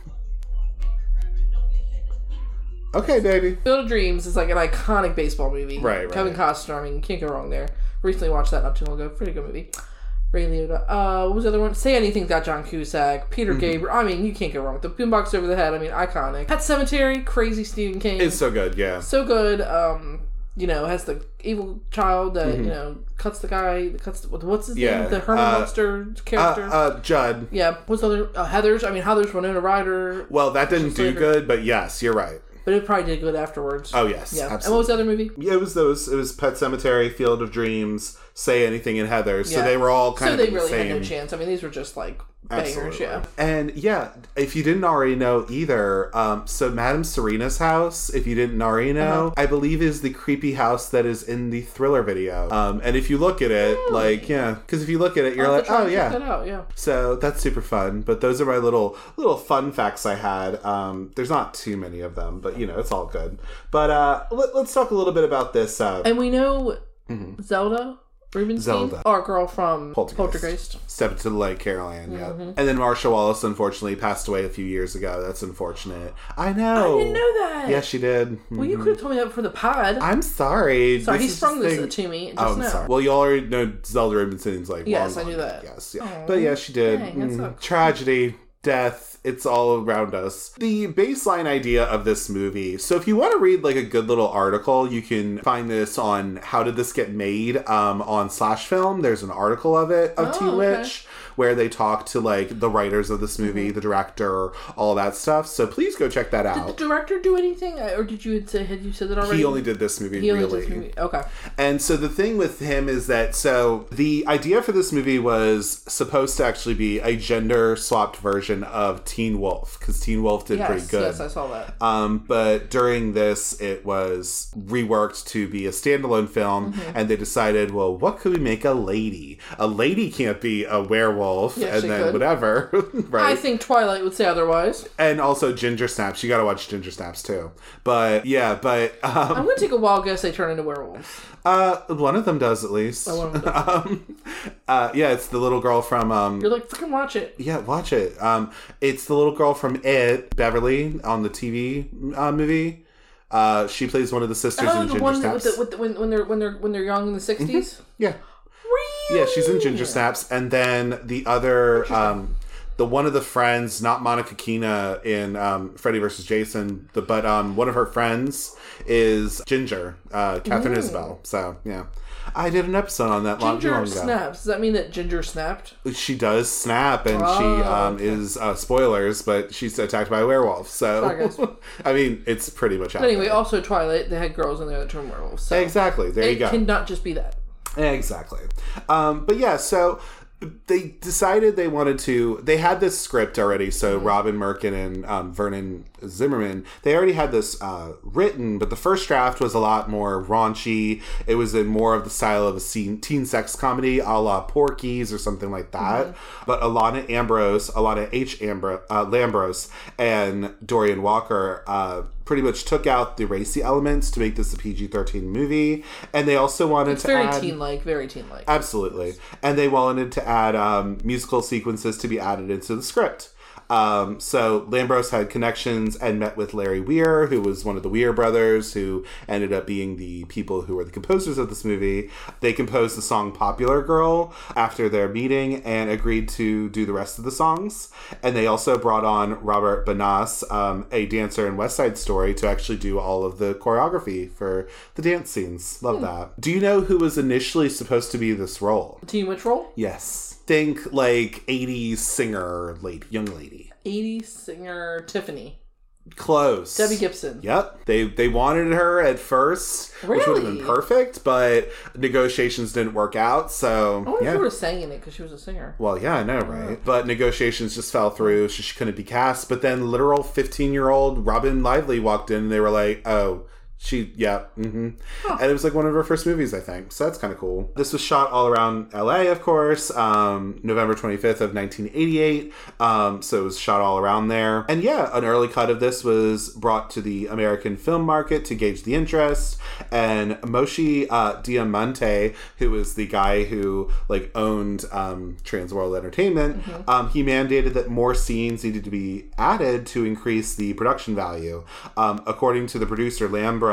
Okay, baby. Field of Dreams is like an iconic baseball movie. Right. Kevin Costner, I mean, you can't go wrong there. Recently watched that not too long ago. Pretty good movie. Ray Liotta. What was the other one? Say Anything got John Cusack. Peter Gabriel. I mean, you can't go wrong with the Boombox Over the Head. I mean, iconic. Pet Sematary. Crazy Stephen King. It's so good, yeah. So good. Has the evil child that, cuts the guy. What's his name? The Herman Munster character? Judd. Yeah. What's the other? Heathers. I mean, Heathers, Winona Ryder. Well, that didn't do good, but yes, you're right. But it probably did good afterwards. Oh, yes. Yeah. Absolutely. And what was the other movie? Yeah, it was those. It was Pet Sematary, Field of Dreams, Say Anything, and Heathers. Yeah. So they were all kind of the same. So they really had no chance. I mean, these were just like bangers, Absolutely. yeah. And yeah, if you didn't already know either, so Madame Serena's house, if you didn't already know, I believe is the creepy house that is in the Thriller video. And if you look at it, because if you look at it, you're like, oh yeah. Check that out, yeah. So that's super fun. But those are my little fun facts I had. There's not too many of them, but it's all good. But let's talk a little bit about this. And we know Zelda Rubenstein? Zelda. Our girl from Poltergeist. Step to the Light, Carol Ann, yeah. And then Marsha Wallace, unfortunately, passed away a few years ago. That's unfortunate. I know. I didn't know that. Yeah, she did. Well, you could have told me that for the pod. I'm sorry. Sorry, he sprung this to me just now. Sorry. Well, you already know Zelda Rubinstein's like yes, long I knew gone, that. Yes, yeah. But yeah, she did. Dang, that sucks. Tragedy. Death, it's all around us. The baseline idea of this movie. So if you want to read like a good little article, you can find this on How Did This Get Made on Slash Film. There's an article of it, of Teen Witch, where they talk to like the writers of this movie, the director, all that stuff. So please go check that out. Did the director do anything? Or had you said that already? He only did this movie, really. Okay. And so the thing with him is that, so the idea for this movie was supposed to actually be a gender-swapped version of Teen Wolf, because Teen Wolf did pretty good. Yes, I saw that. But during this, it was reworked to be a standalone film, and they decided, well, what could we make a lady? A lady can't be a werewolf, yes, and then whatever. Right? I think Twilight would say otherwise. And also Ginger Snaps. You gotta watch Ginger Snaps, too. But, yeah, but... I'm gonna take a wild guess they turn into werewolves. One of them does, at least. One of them does. Yeah, it's the little girl from... You're like, freaking watch it. Yeah, watch it. It's the little girl from It, Beverly, on the TV movie. She plays one of the sisters in Ginger Snaps. When they're young in the 60s? Yeah. Really? Yeah, she's in Ginger Snaps. And then the other... the one of the friends, not Monica Keena in Freddy vs. Jason, but one of her friends is Ginger, Catherine Isabel. So, yeah. I did an episode on that long ago. Ginger snaps. Does that mean that Ginger snapped? She does snap, and she is, spoilers, but she's attacked by a werewolf. So, sorry, I mean, it's pretty much out anyway, there. Also Twilight, they had girls in there that turned werewolves. So exactly. There you go. It cannot just be that. Exactly. But yeah, so... they decided they had this script already, so Robin Merkin and Vernon Zimmerman, they already had this written, but the first draft was a lot more raunchy. It was in more of the style of a teen sex comedy, a la Porky's or something like that. But Alana H. Lambros and Dorian Walker pretty much took out the racy elements to make this a PG-13 movie, and they also wanted to add... very teen-like. Absolutely. And they wanted to add musical sequences to be added into the script. So Lambros had connections and met with Larry Weir, who was one of the Weir brothers, who ended up being the people who were the composers of this movie. They composed the song Popular Girl after their meeting and agreed to do the rest of the songs. And they also brought on Robert Bonas, a dancer in West Side Story, to actually do all of the choreography for the dance scenes. Love that. Do you know who was initially supposed to be this role? Teen Witch role? Yes. Think like 80s singer young lady. 80s singer Tiffany. Close. Debbie Gibson. Yep. They wanted her at first, which would have been perfect, but negotiations didn't work out, so... I wonder if she would have sang in it because she was a singer. Well, yeah, I know, right? But negotiations just fell through, so she couldn't be cast. But then literal 15-year-old Robin Lively walked in, and they were like, oh... And it was like one of her first movies, I think. So that's kind of cool. This was shot all around LA, of course, November 25th of 1988. So it was shot all around there. And yeah, an early cut of this was brought to the American film market to gauge the interest. And Moshe Diamante, who was the guy who like owned Trans World Entertainment, he mandated that more scenes needed to be added to increase the production value. According to the producer Lambros,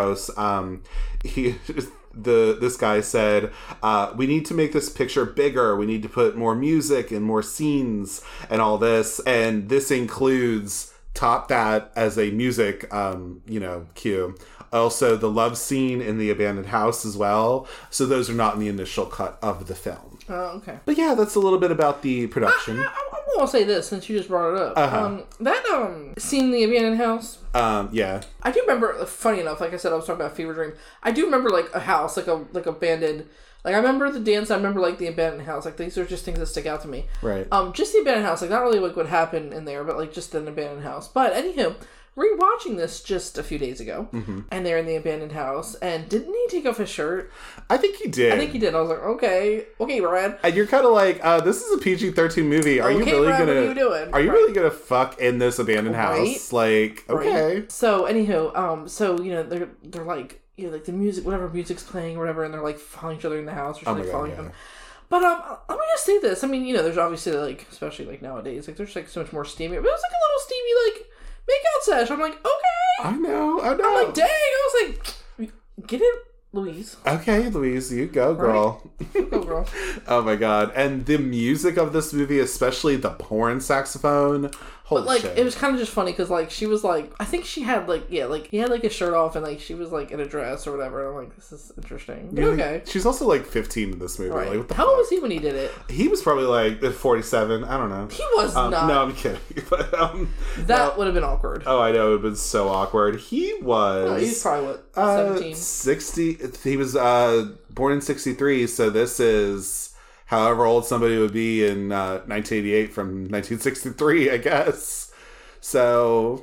this guy said, we need to make this picture bigger. We need to put more music and more scenes and all this. And this includes top that as a music, cue. Also, the love scene in the abandoned house as well. So those are not in the initial cut of the film. Oh, okay. But yeah, that's a little bit about the production. I will say this, since you just brought it up. That scene in the abandoned house. Yeah. I do remember, funny enough, like I said, I was talking about Fever Dream. I do remember, like, a house, like abandoned... Like, I remember the dance, I remember, like, the abandoned house. Like, these are just things that stick out to me. Right. Just the abandoned house. Like, not really, like, what happened in there, but, like, just an abandoned house. But, anywho... rewatching this just a few days ago, and they're in the abandoned house, and didn't he take off his shirt? I think he did. I was like, okay, Brad. And you're kind of like, this is a PG-13 movie. Are you really Brad, gonna? what are you doing? Are you really gonna fuck in this abandoned house? Like, okay. Right. So, anywho, so they're like, like the music, whatever music's playing or whatever, and they're like following each other in the house or she's like following them. yeah. But let me just say this. I mean, there's obviously like, especially like nowadays, like there's like so much more steamy. But it was like a little steamy like makeout sesh. I'm like, okay. I know. I'm like, dang. I was like, get it, Louise. Okay, Louise, you go, girl. Right? Go, girl. Oh my god. And the music of this movie, especially the horn saxophone. Holy But, like, shit. it was kind of just funny because, like, she was, like, I think she had, like, he had, like, a shirt off and, like, she was, like, in a dress or whatever. And I'm like, this is interesting. But okay. She's also like 15 in this movie. Right. Like, what the How old fuck? was he when he did it? He was probably like 47. I don't know. He was not. No, I'm kidding. But, That would have been awkward. oh, I know. It would have been so awkward. He was... No, he's probably, what, 17? 60... He was born in 63, so this is however old somebody would be in 1988 from 1963, I guess. So,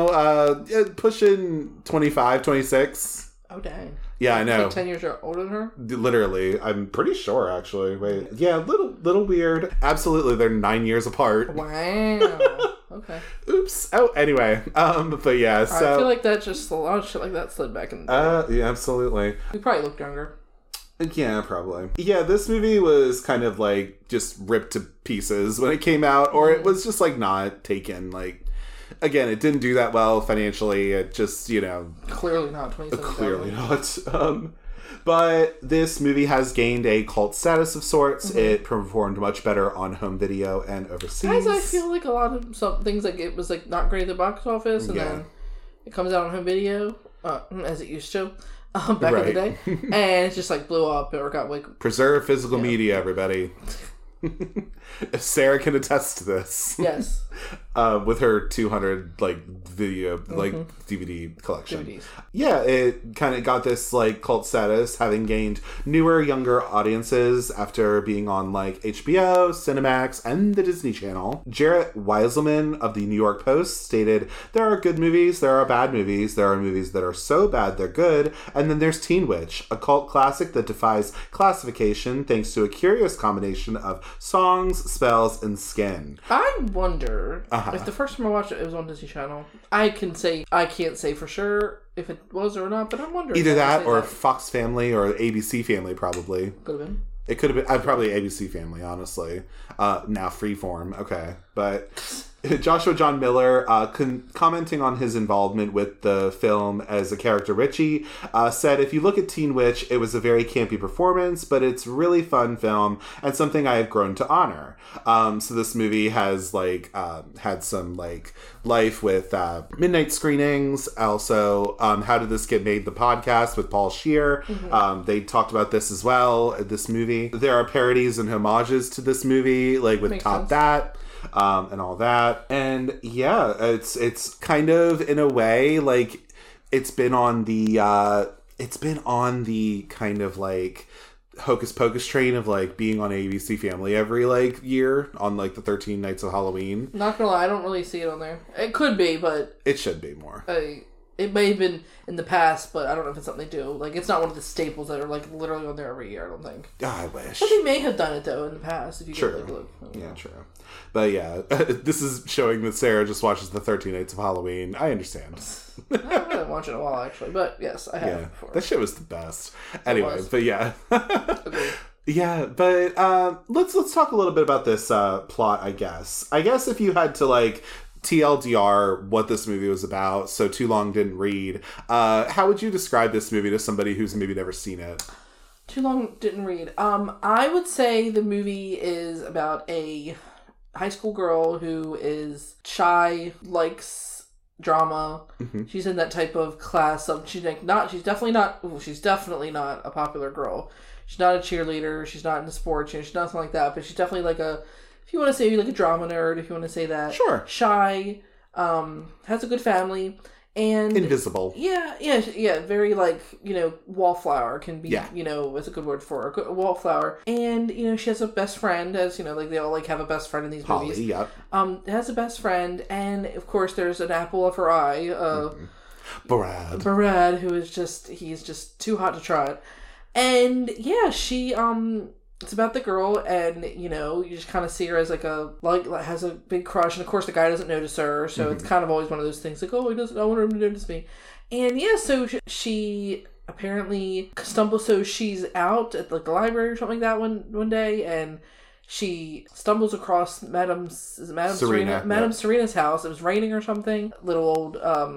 pushing 25, 26. Oh, dang. Yeah, I know. Like 10 years older than her? Literally. I'm pretty sure, actually. Wait. Yeah, little weird. Absolutely, they're 9 years apart. Wow. Okay. Oops. Oh, anyway. But yeah, so... I feel like that just, a lot of shit like that slid back in the day. Yeah, absolutely. We probably looked younger. Yeah, probably. Yeah, this movie was kind of like just ripped to pieces when it came out, or it was just like not taken. Like, again, it didn't do that well financially. It just, Clearly not 27,000. clearly not. But this movie has gained a cult status of sorts. Mm-hmm. It performed much better on home video and overseas. Guys, I feel like a lot of some things, like, it was like not great at the box office, and then it comes out on home video, as it used to. Back in the day, and it just like blew up or got like preserve physical media, everybody. Sarah can attest to this. Yes. With her 200 video DVD collection. DVDs. Yeah, it kind of got this cult status, having gained newer, younger audiences after being on HBO, Cinemax, and the Disney Channel. Jarrett Weiselman of the New York Post stated, "There are good movies, there are bad movies, there are movies that are so bad they're good, and then there's Teen Witch, a cult classic that defies classification thanks to a curious combination of songs, spells, and skin." I wonder if the first time I watched it was on Disney Channel. I can't say for sure if it was or not, but I'm wondering. Either that or Fox Family or ABC Family, probably. Could have been. It could have been. Probably ABC Family, honestly. Now Freeform. Okay. But Joshua John Miller, commenting on his involvement with the film as a character Richie, said, "If you look at Teen Witch, it was a very campy performance, but it's a really fun film and something I have grown to honor." So this movie has had some life with midnight screenings. Also, How Did This Get Made? The podcast with Paul Scheer. Mm-hmm. They talked about this as well. This movie, there are parodies and homages to this movie, with Makes Top sense. That. And all that. And yeah, it's kind of in a way it's been on the kind of Hocus Pocus train of being on ABC Family every year on the 13 Nights of Halloween. Not gonna lie, I don't really see it on there. It could be, but It should be more. it may have been in the past, but I don't know if it's something they do. It's not one of the staples that are literally on there every year. I don't think. I wish. But they may have done it though in the past. If you Sure. go look. Yeah, true. But yeah, this is showing that Sarah just watches the 13 Nights of Halloween. I understand. I haven't watched it in a while actually, but yes, I have Yeah, before. that shit was the best. Anyway, was. but yeah. Agreed. Yeah, but let's talk a little bit about this plot, I guess. I guess if you had to TLDR what this movie was about, so Too Long Didn't Read, how would you describe this movie to somebody who's maybe never seen it? Too Long Didn't Read. I would say the movie is about a high school girl who is shy, likes drama. Mm-hmm. She's in that type of class of she's definitely not a popular girl. She's not a cheerleader, she's not into sports, she's nothing like that, but she's definitely if you want to say a drama nerd, if you want to say that. Sure. Shy, has a good family, and invisible. Yeah, very wallflower can be, it's a good word for her, a wallflower. And, she has a best friend, as, they all have a best friend in these movies. Holly, yep. Has a best friend, and of course there's an apple of her eye, Barad, who is he's just too hot to trot. And yeah, she it's about the girl, and you just kind of see her as has a big crush, and of course the guy doesn't notice her, so it's kind of always one of those things oh, he doesn't, I want him to notice me. And yeah, so she apparently stumbles. So she's out at like the library or something like that one day, and she stumbles across Madame Serena's house. It was raining or something. Little old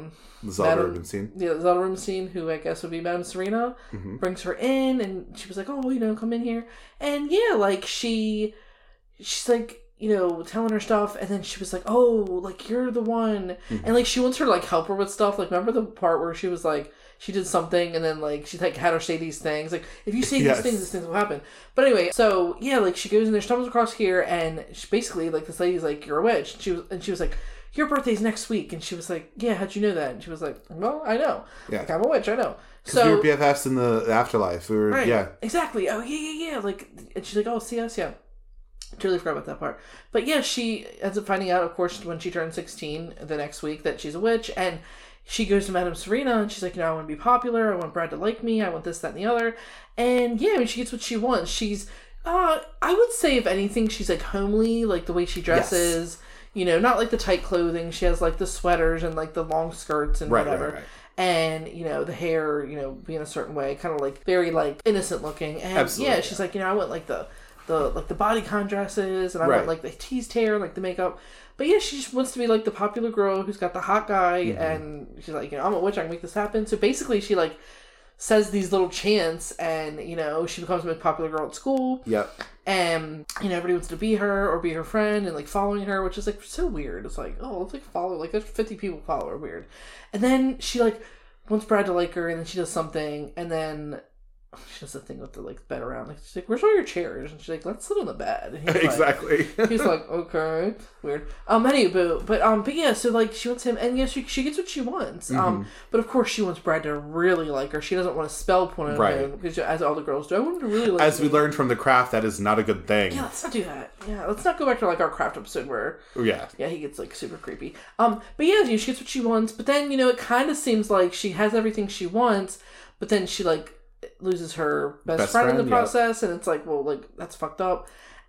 Zelda Rubinstein. Yeah, Zelda Rubinstein, who I guess would be Madame Serena, brings her in, and she was like, "Oh, come in here." And yeah, like she's like, telling her stuff, and then she was like, "Oh, like you're the one," and like she wants her to like help her with stuff. Like, remember the part where she was like, she did something, and then like she like had her say these things, like if you say these things will happen. But anyway, so yeah, like she goes in there, stumbles across here, and she basically like this lady's like, "You're a witch," and she was like, "Your birthday's next week," and she was like, "Yeah, how'd you know that?" And she was like, "Well, I know. Yeah, like, I'm a witch, I know." So we were BFFs in the afterlife. We were right, yeah, exactly. Oh yeah. Like, and she's like, "Oh, see us, yeah." Totally forgot about that part. But yeah, she ends up finding out, of course, when she turns 16 the next week, that she's a witch, and she goes to Madame Serena, and she's like, I want to be popular, I want Brad to like me, I want this, that, and the other. And yeah, I mean, she gets what she wants. She's, I would say, if anything, she's like homely, like the way she dresses, not like the tight clothing. She has like the sweaters and like the long skirts and whatever. Right. And, the hair, being a certain way, kind of like very like innocent looking. And absolutely, yeah, she's like, I want like the bodycon dresses, and I want like the teased hair, like the makeup. But yeah, she just wants to be like the popular girl who's got the hot guy, and she's like, I'm a witch, I can make this happen. So basically, she like says these little chants, and she becomes the most popular girl at school. Yep. And everybody wants to be her or be her friend, and like following her, which is like so weird. It's like, oh, let's like follow, like there's 50 people follow her, weird. And then she like wants Brad to like her, and then she does something, and then she does the thing with the like bed around. Like, she's like, "Where's all your chairs?" And she's like, "Let's sit on the bed." And he's exactly. Like, he's like, "Okay, weird." Anyway, but yeah. So like, she wants him, and yeah, she gets what she wants. But of course, she wants Brad to really like her. She doesn't want to spell point on him, because as all the girls do. I want him to really like. As we learned from The Craft, that is not a good thing. Yeah, let's not do that. Yeah, let's not go back to like our Craft episode where he gets like super creepy. But yeah, she gets what she wants. But then it kind of seems like she has everything she wants, but then she like loses her best friend in the process, and it's like, well, like that's fucked up.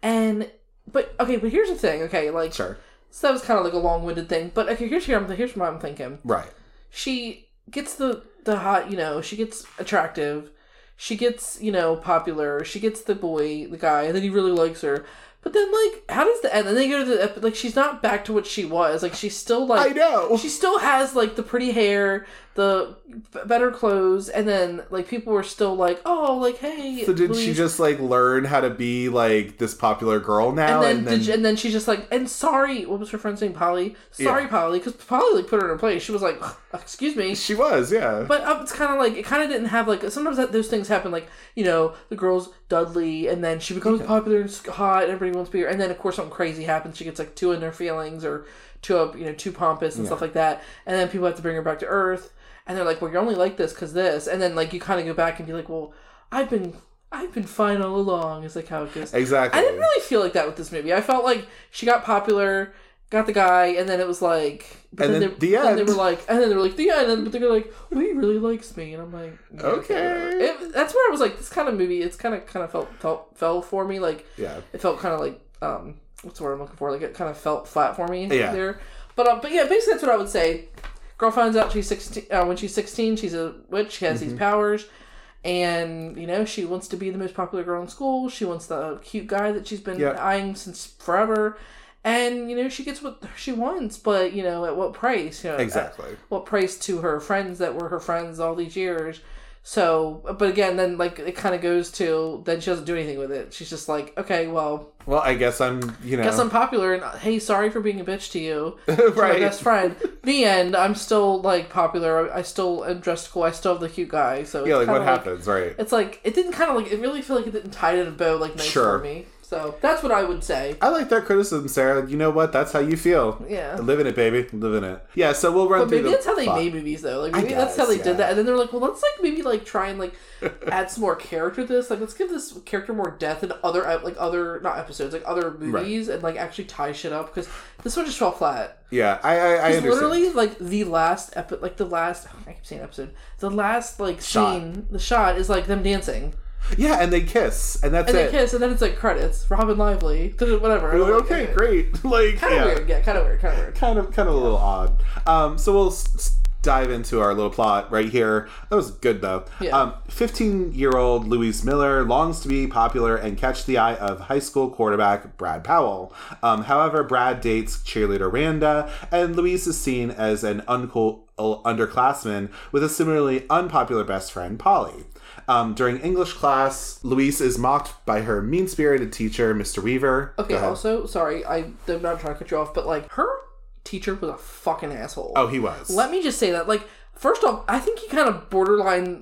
But here's the thing, okay, like sure, so that was kind of like a long-winded thing, but okay, here's what I'm thinking. Right, she gets the hot, she gets attractive, she gets popular, she gets the guy, and then he really likes her. But then, like, how does the end? And then they go to the, like, she's not back to what she was. Like, she's still, like... I know! She still has, like, the pretty hair, the better clothes, and then, like, people were still like, oh, like, hey... So did she just, like, learn how to be, like, this popular girl now? And then she's just like, and sorry... What was her friend's name? Polly? Sorry, Polly. Because Polly, like, put her in her place. She was like, excuse me. She was, yeah. But it's kind of like... It kind of didn't have, like... Sometimes those things happen, like, the girl's Dudley, and then she becomes popular and hot, and everybody wants to be her, and then of course something crazy happens. She gets like too in their feelings, or too pompous and stuff like that, and then people have to bring her back to earth, and they're like, well, you're only like this because this, and then like you kind of go back and be like, well, I've been fine all along, is like how it goes. Exactly. I didn't really feel like that with this movie. I felt like she got popular, got the guy, and then it was like, and then the end. And they were like, the end, but they were like, well, he really likes me, and I'm like, okay. That's where I was like, this kind of movie, it's kind of fell for me, like, it felt kind of like, what's the word I'm looking for? Like, it kind of felt flat for me there. But yeah, basically that's what I would say. Girl finds out she's 16. When she's 16, she's a witch. She has these powers, and she wants to be the most popular girl in school. She wants the cute guy that she's been eyeing since forever. And, she gets what she wants, but, at what price? Exactly. At what price to her friends that were her friends all these years. So, but again, then, like, it kind of goes to, then she doesn't do anything with it. She's just like, okay, well, I guess I'm, guess I'm popular, and hey, sorry for being a bitch to you. Right. My best friend. The end, I'm still, like, popular. I still am dressed cool. I still have the cute guy. So yeah, like, what happens, right? It's like, it didn't kind of, like, it really feel like it didn't tie it in a bow, like, nice for me. So that's what I would say. I like that criticism, Sarah. You know what? That's how you feel. Yeah. Live in it, baby. Live in it. Yeah, so we'll run through maybe that's how they made movies, though. Like, maybe that's how they did that. And then they're like, well, let's, like, maybe, like, try and, like, add some more character to this. Like, let's give this character more depth in other, not episodes, like, other movies, and, like, actually tie shit up. Because this one just fell flat. Yeah, I understand. Literally, like, the last, I keep saying episode. The last, like, scene, the shot is, like, them dancing. Yeah, and they kiss, and that's it. And they kiss, and then it's like credits. Robin Lively, whatever. Like, okay, great. Like, kind of weird. Yeah, kind of weird. Kind of a little odd. So we'll dive into our little plot right here. That was good, though. Yeah. 15-year-old Louise Miller longs to be popular and catch the eye of high school quarterback Brad Powell. However, Brad dates cheerleader Randa, and Louise is seen as an uncool underclassman with a similarly unpopular best friend, Polly. During English class, Louise is mocked by her mean-spirited teacher, Mr. Weaver. Okay, also, sorry, I'm not trying to cut you off, but, like, her teacher was a fucking asshole. Oh, he was. Let me just say that, like, first off, I think he kind of borderline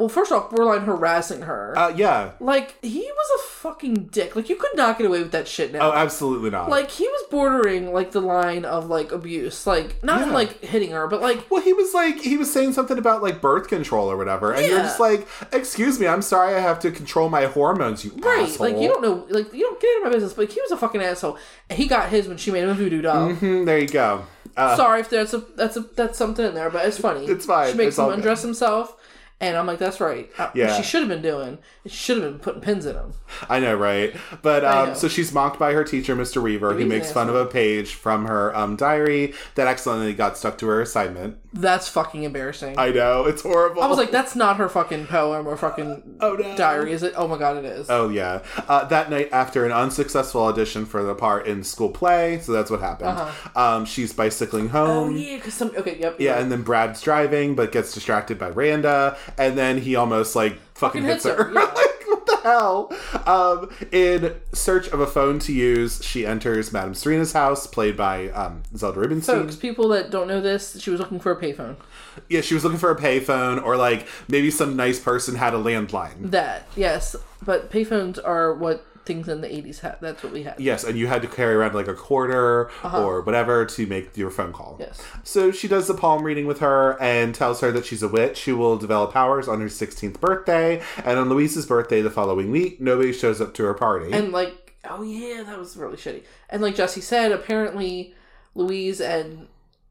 harassing her. Yeah. Like, he was a fucking dick. Like, you could not get away with that shit now. Oh, absolutely not. Like, he was bordering, like, the line of, like, abuse. Like, not like, hitting her, but, like... Well, he was saying something about, like, birth control or whatever, and you're just like, excuse me, I'm sorry I have to control my hormones, you asshole. Like, you don't know, like, you don't get into my business, but he was a fucking asshole. And he got his when she made him a voodoo doll. There you go. Sorry if that's something in there, but it's funny. It's fine. She makes him undress himself, and I'm like, that's right. Yeah. She should have been doing. She should have been putting pins in him. I know, right? But, so she's mocked by her teacher, Mr. Weaver, who makes fun of a page from her diary that accidentally got stuck to her assignment. That's fucking embarrassing. I know. It's horrible. I was like, that's not her fucking poem or fucking diary, is it? Oh my god, it is. Oh, yeah. That night, after an unsuccessful audition for the part in school play, so that's what happened, she's bicycling home. Oh, yeah, because Yeah, and then Brad's driving, but gets distracted by Randa, and then he almost, like, fucking hits her. Yeah. Like, what the hell? In search of a phone to use, she enters Madame Serena's house, played by Zelda Rubinstein. Folks, people that don't know this, she was looking for a payphone. Yeah, she was looking for a payphone, or, like, maybe some nice person had a landline. That, yes. But payphones are what things in the 80s had. That's what we had. Yes, and you had to carry around, like, a quarter or whatever to make your phone call. Yes. So she does the palm reading with her and tells her that she's a witch who will develop powers on her 16th birthday. And on Louise's birthday the following week, nobody shows up to her party. And, like, oh yeah, that was really shitty. And like Jesse said, apparently Louise and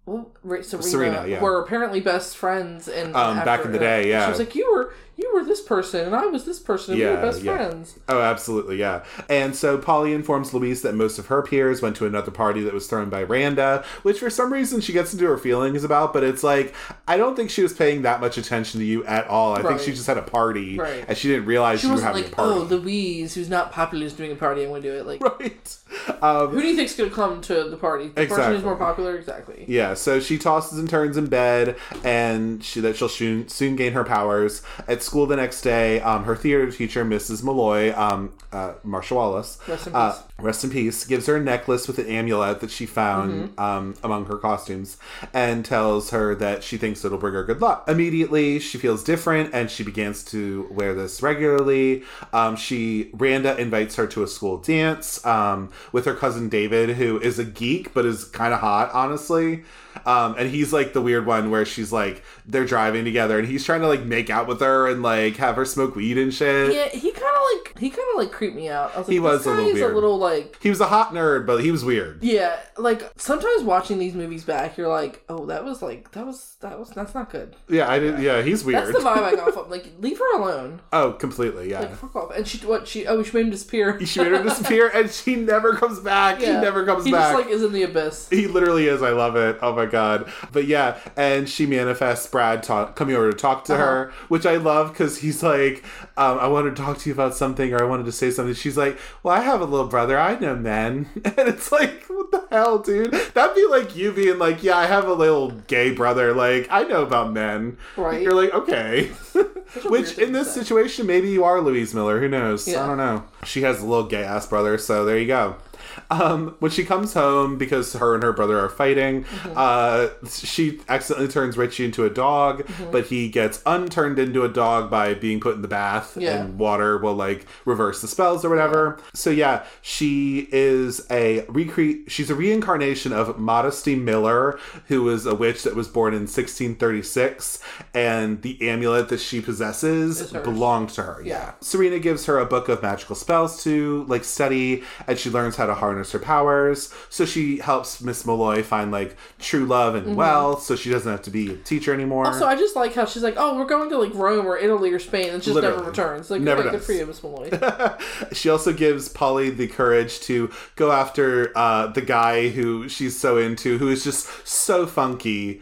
Serena were apparently best friends. And back in the day, yeah. She was like, you were this person, and I was this person, and we were best friends. Oh, absolutely, yeah. And so Polly informs Louise that most of her peers went to another party that was thrown by Randa, which for some reason she gets into her feelings about, but it's like, I don't think she was paying that much attention to you at all. I think she just had a party, and she didn't realize you were having a party. Oh, Louise, who's not popular, is doing a party, I'm going to do it. Like, right. Who do you think's going to come to the party? The person who's more popular? Exactly. Yeah, so she tosses and turns in bed, and she'll soon gain her powers. At school the next day, her theater teacher, Mrs. Malloy, Marsha Wallace, rest in peace, gives her a necklace with an amulet that she found among her costumes, and tells her that she thinks it'll bring her good luck. Immediately, she feels different, and she begins to wear this regularly. Randa invites her to a school dance with her cousin David, who is a geek, but is kind of hot, honestly. And he's like the weird one where she's like, they're driving together and he's trying to like make out with her and like have her smoke weed and shit. Yeah, he kind of like creeped me out. I was like, he was a little weird. A little like, he was a hot nerd, but he was weird. Yeah, like sometimes watching these movies back, you're like, oh, that's not good. Yeah, I did. Yeah, he's weird. That's the vibe I got from. Like, leave her alone. Oh, completely. Yeah. Like, fuck off. And she made him disappear. She made her disappear, and she never comes back. Yeah. He never comes back. He just like is in the abyss. He literally is. I love it. Oh my god. But yeah, and she manifests Brad coming over to talk to her, which I love because he's like, I wanted to talk to you about something, or I wanted to say something. She's like, well, I have a little brother. I know men. And it's like, what the hell, dude? That'd be like you being like, yeah, I have a little gay brother. Like, I know about men. Right. You're like, okay. Which, in this situation, maybe you are Louise Miller. Who knows? Yeah. I don't know. She has a little gay-ass brother, so there you go. When she comes home, because her and her brother are fighting, she accidentally turns Richie into a dog, but he gets unturned into a dog by being put in the bath, and water will, like, reverse the spells or whatever. So, yeah, she is she's a reincarnation of Modesty Miller, who was a witch that was born in 1636, and the amulet that she possesses belonged to her. Yeah. Serena gives her a book of magical spells to, like, study, and she learns how to to harness her powers. So she helps Miss Malloy find, like, true love and wealth, so she doesn't have to be a teacher anymore. Also, I just like how she's like, oh, we're going to, like, Rome or Italy or Spain, and just Literally. never returns. Like, Never okay, good does. for you, Miss Malloy. She also gives Polly the courage to go after the guy who she's so into, who is just so funky.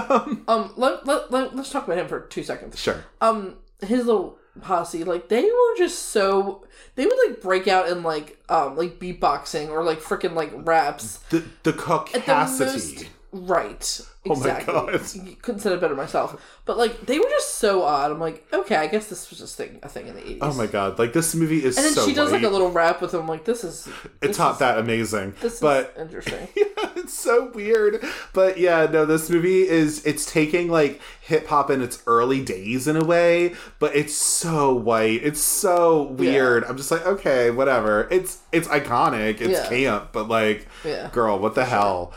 Let's talk about him for 2 seconds. Sure. His little posse, like, they were just so... They would, like, break out in, like beatboxing or, like, freaking, like, raps. The caucasity. Right. Oh my Exactly. God. Couldn't said it better myself. But, like, they were just so odd. I'm like, okay, I guess this was just a thing in the 80s. Oh my God. Like, this movie is so And then she does, like, white. a little rap with him. Like, this is... It's not that amazing. This but is interesting. yeah, it's so weird. But yeah, no, this movie it's taking, like, hip hop in its early days in a way, but it's so white. It's so weird. Yeah. I'm just like, okay, whatever. It's iconic. It's camp, but, like, girl, what the hell?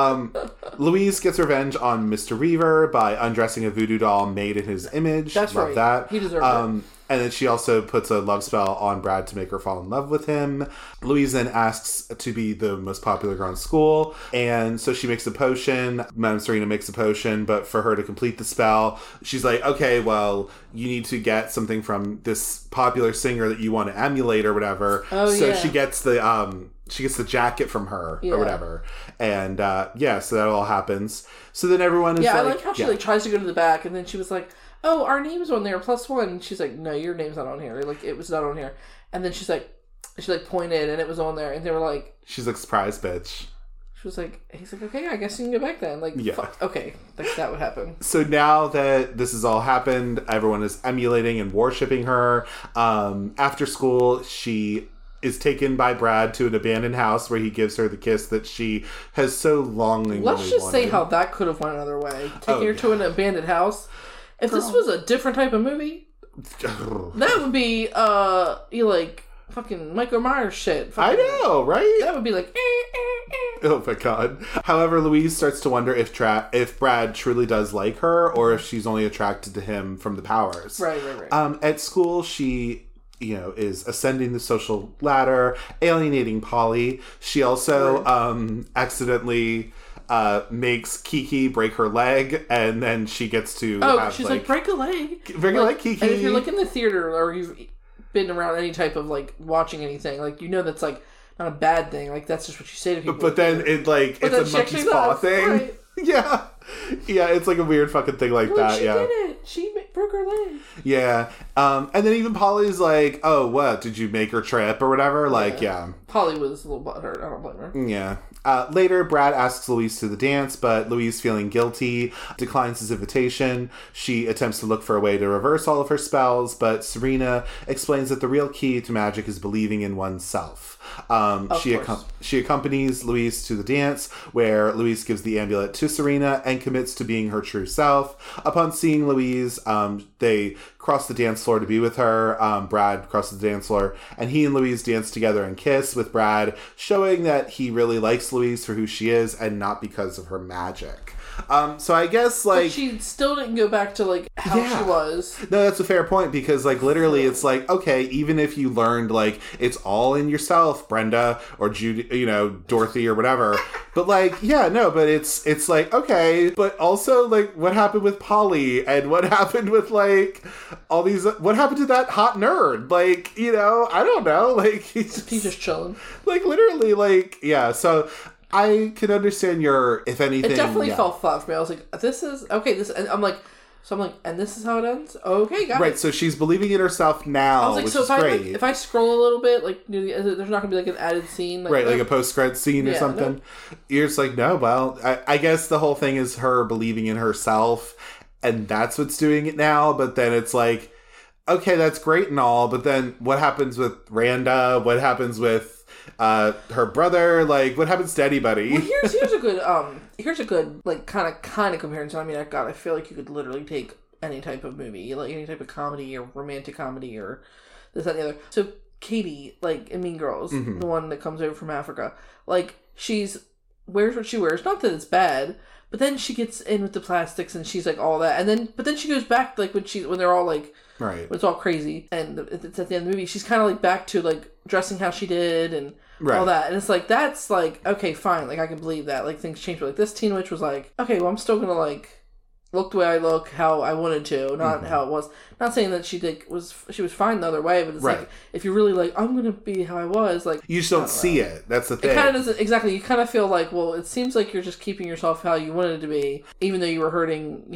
Louise gets revenge on Mr. Reaver by undressing a voodoo doll made in his image. That's Love right. that. He deserved it. And then she also puts a love spell on Brad to make her fall in love with him. Louise then asks to be the most popular girl in school. And so she makes a potion. Madame Serena makes a potion. But for her to complete the spell, she's like, okay, well, you need to get something from this popular singer that you want to emulate or whatever. Oh, so yeah. she gets the jacket from her or whatever. And so that all happens. So then everyone is like... I like how she like tries to go to the back and then she was like, oh, our name's on there, +1. And she's like, no, your name's not on here. Like, it was not on here. And then she pointed and it was on there. And they were like... She's like, surprise, bitch. She was like, he's like, okay, I guess you can go back then. Like, fuck, okay, like, that would happen. So now that this has all happened, everyone is emulating and worshipping her. After school, she is taken by Brad to an abandoned house where he gives her the kiss that she has so longingly Let's just say wanted. how that could have went another way. Taking her to an abandoned house. If this was a different type of movie, that would be, like, fucking Michael Myers shit. I know, right? That would be like, Oh my God. However, Louise starts to wonder if Brad truly does like her or if she's only attracted to him from the powers. Right. At school, she... is ascending the social ladder, alienating Polly. She also accidentally makes Kiki break her leg, and then she gets to she's like, break a leg. Break a leg, Kiki. And if you're like in the theater or you've been around any type of like watching anything, like you know that's like not a bad thing. Like that's just what you say to people. But then it's a monkey's paw thing. Right. Yeah, it's like a weird fucking thing like that. She Yeah, did it. She broke her leg. Yeah, and then even Polly's like, "Oh, what? Did you make her trip or whatever?" Like, yeah. Polly was a little butthurt. I don't blame her. Yeah. Later, Brad asks Louise to the dance, but Louise, feeling guilty, declines his invitation. She attempts to look for a way to reverse all of her spells, but Serena explains that the real key to magic is believing in oneself. She accompanies Louise to the dance, where Louise gives the amulet to Serena and commits to being her true self. Upon seeing Louise, they cross the dance floor to be with her. Brad crosses the dance floor, and he and Louise dance together and kiss, with Brad showing that he really likes Louise for who she is and not because of her magic. So I guess, like... But she still didn't go back to, like, how she was. No, that's a fair point, because, like, literally it's like, okay, even if you learned, like, it's all in yourself, Brenda, or Judy, Dorothy, or whatever, but, like, yeah, no, but it's like, okay, but also, like, what happened with Polly, and what happened with, like, all these, what happened to that hot nerd? Like, I don't know, like... He's just chilling. Like, literally, like, yeah, so... I can understand if anything... It definitely fell flat for me. I was like, this is... Okay, and I'm like, and this is how it ends? Okay, got it. Right, so she's believing in herself now, I was like, which so is great. if I scroll a little bit, like, there's not going to be, like, an added scene? Like, right, like a post-credit scene or something? No. You're just like, no, well, I guess the whole thing is her believing in herself, and that's what's doing it now, but then it's like, okay, that's great and all, but then what happens with Randa? What happens with... her brother, like, what happens to anybody? Well, here's a good like kind of comparison. I mean, I feel like you could literally take any type of movie, like any type of comedy or romantic comedy or this, that, and the other. So Katie, like in Mean Girls, the one that comes over from Africa, like she's wears what she wears. Not that it's bad, but then she gets in with the plastics and she's like all that, but then she goes back like when they're all like, right, when it's all crazy, and it's at the end of the movie. She's kind of like back to like dressing how she did and all that, and it's like that's like okay, fine, like I can believe that like things change, but like this Teen Witch was like, okay, well I'm still gonna like look the way I look, how I wanted to, not how it was. Not saying that she was fine the other way, but it's like if you're really like I'm gonna be how I was, like you just don't see it. That's the thing. It kind of doesn't exactly. You kind of feel like, well, it seems like you're just keeping yourself how you wanted to be, even though you were hurting,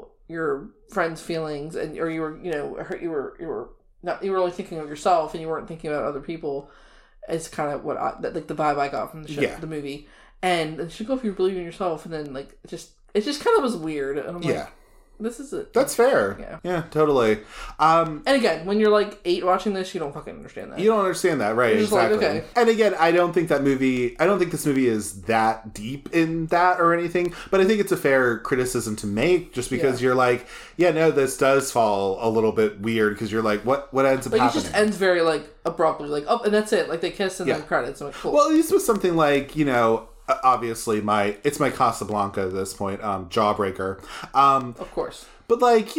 your friends' feelings, or you were, you were only thinking of yourself, and you weren't thinking about other people. It's kind of what the vibe I got from the show, the movie, and she'd go if you believe in yourself, and then like it just kind of was weird, and I'm like, this is it. That's fair. Yeah, totally. And again, when you're like 8 watching this, you don't fucking understand that. You don't understand that, right? You're just exactly. Like, okay. And again, I don't think this movie is that deep in that or anything, but I think it's a fair criticism to make, just because you're like, this does fall a little bit weird, because you're like, what ends up happening? It just ends very like abruptly, like and that's it. Like they kiss and then credits. I'm like, cool. Well, at least with something like obviously it's my Casablanca at this point, Jawbreaker. Of course. But like,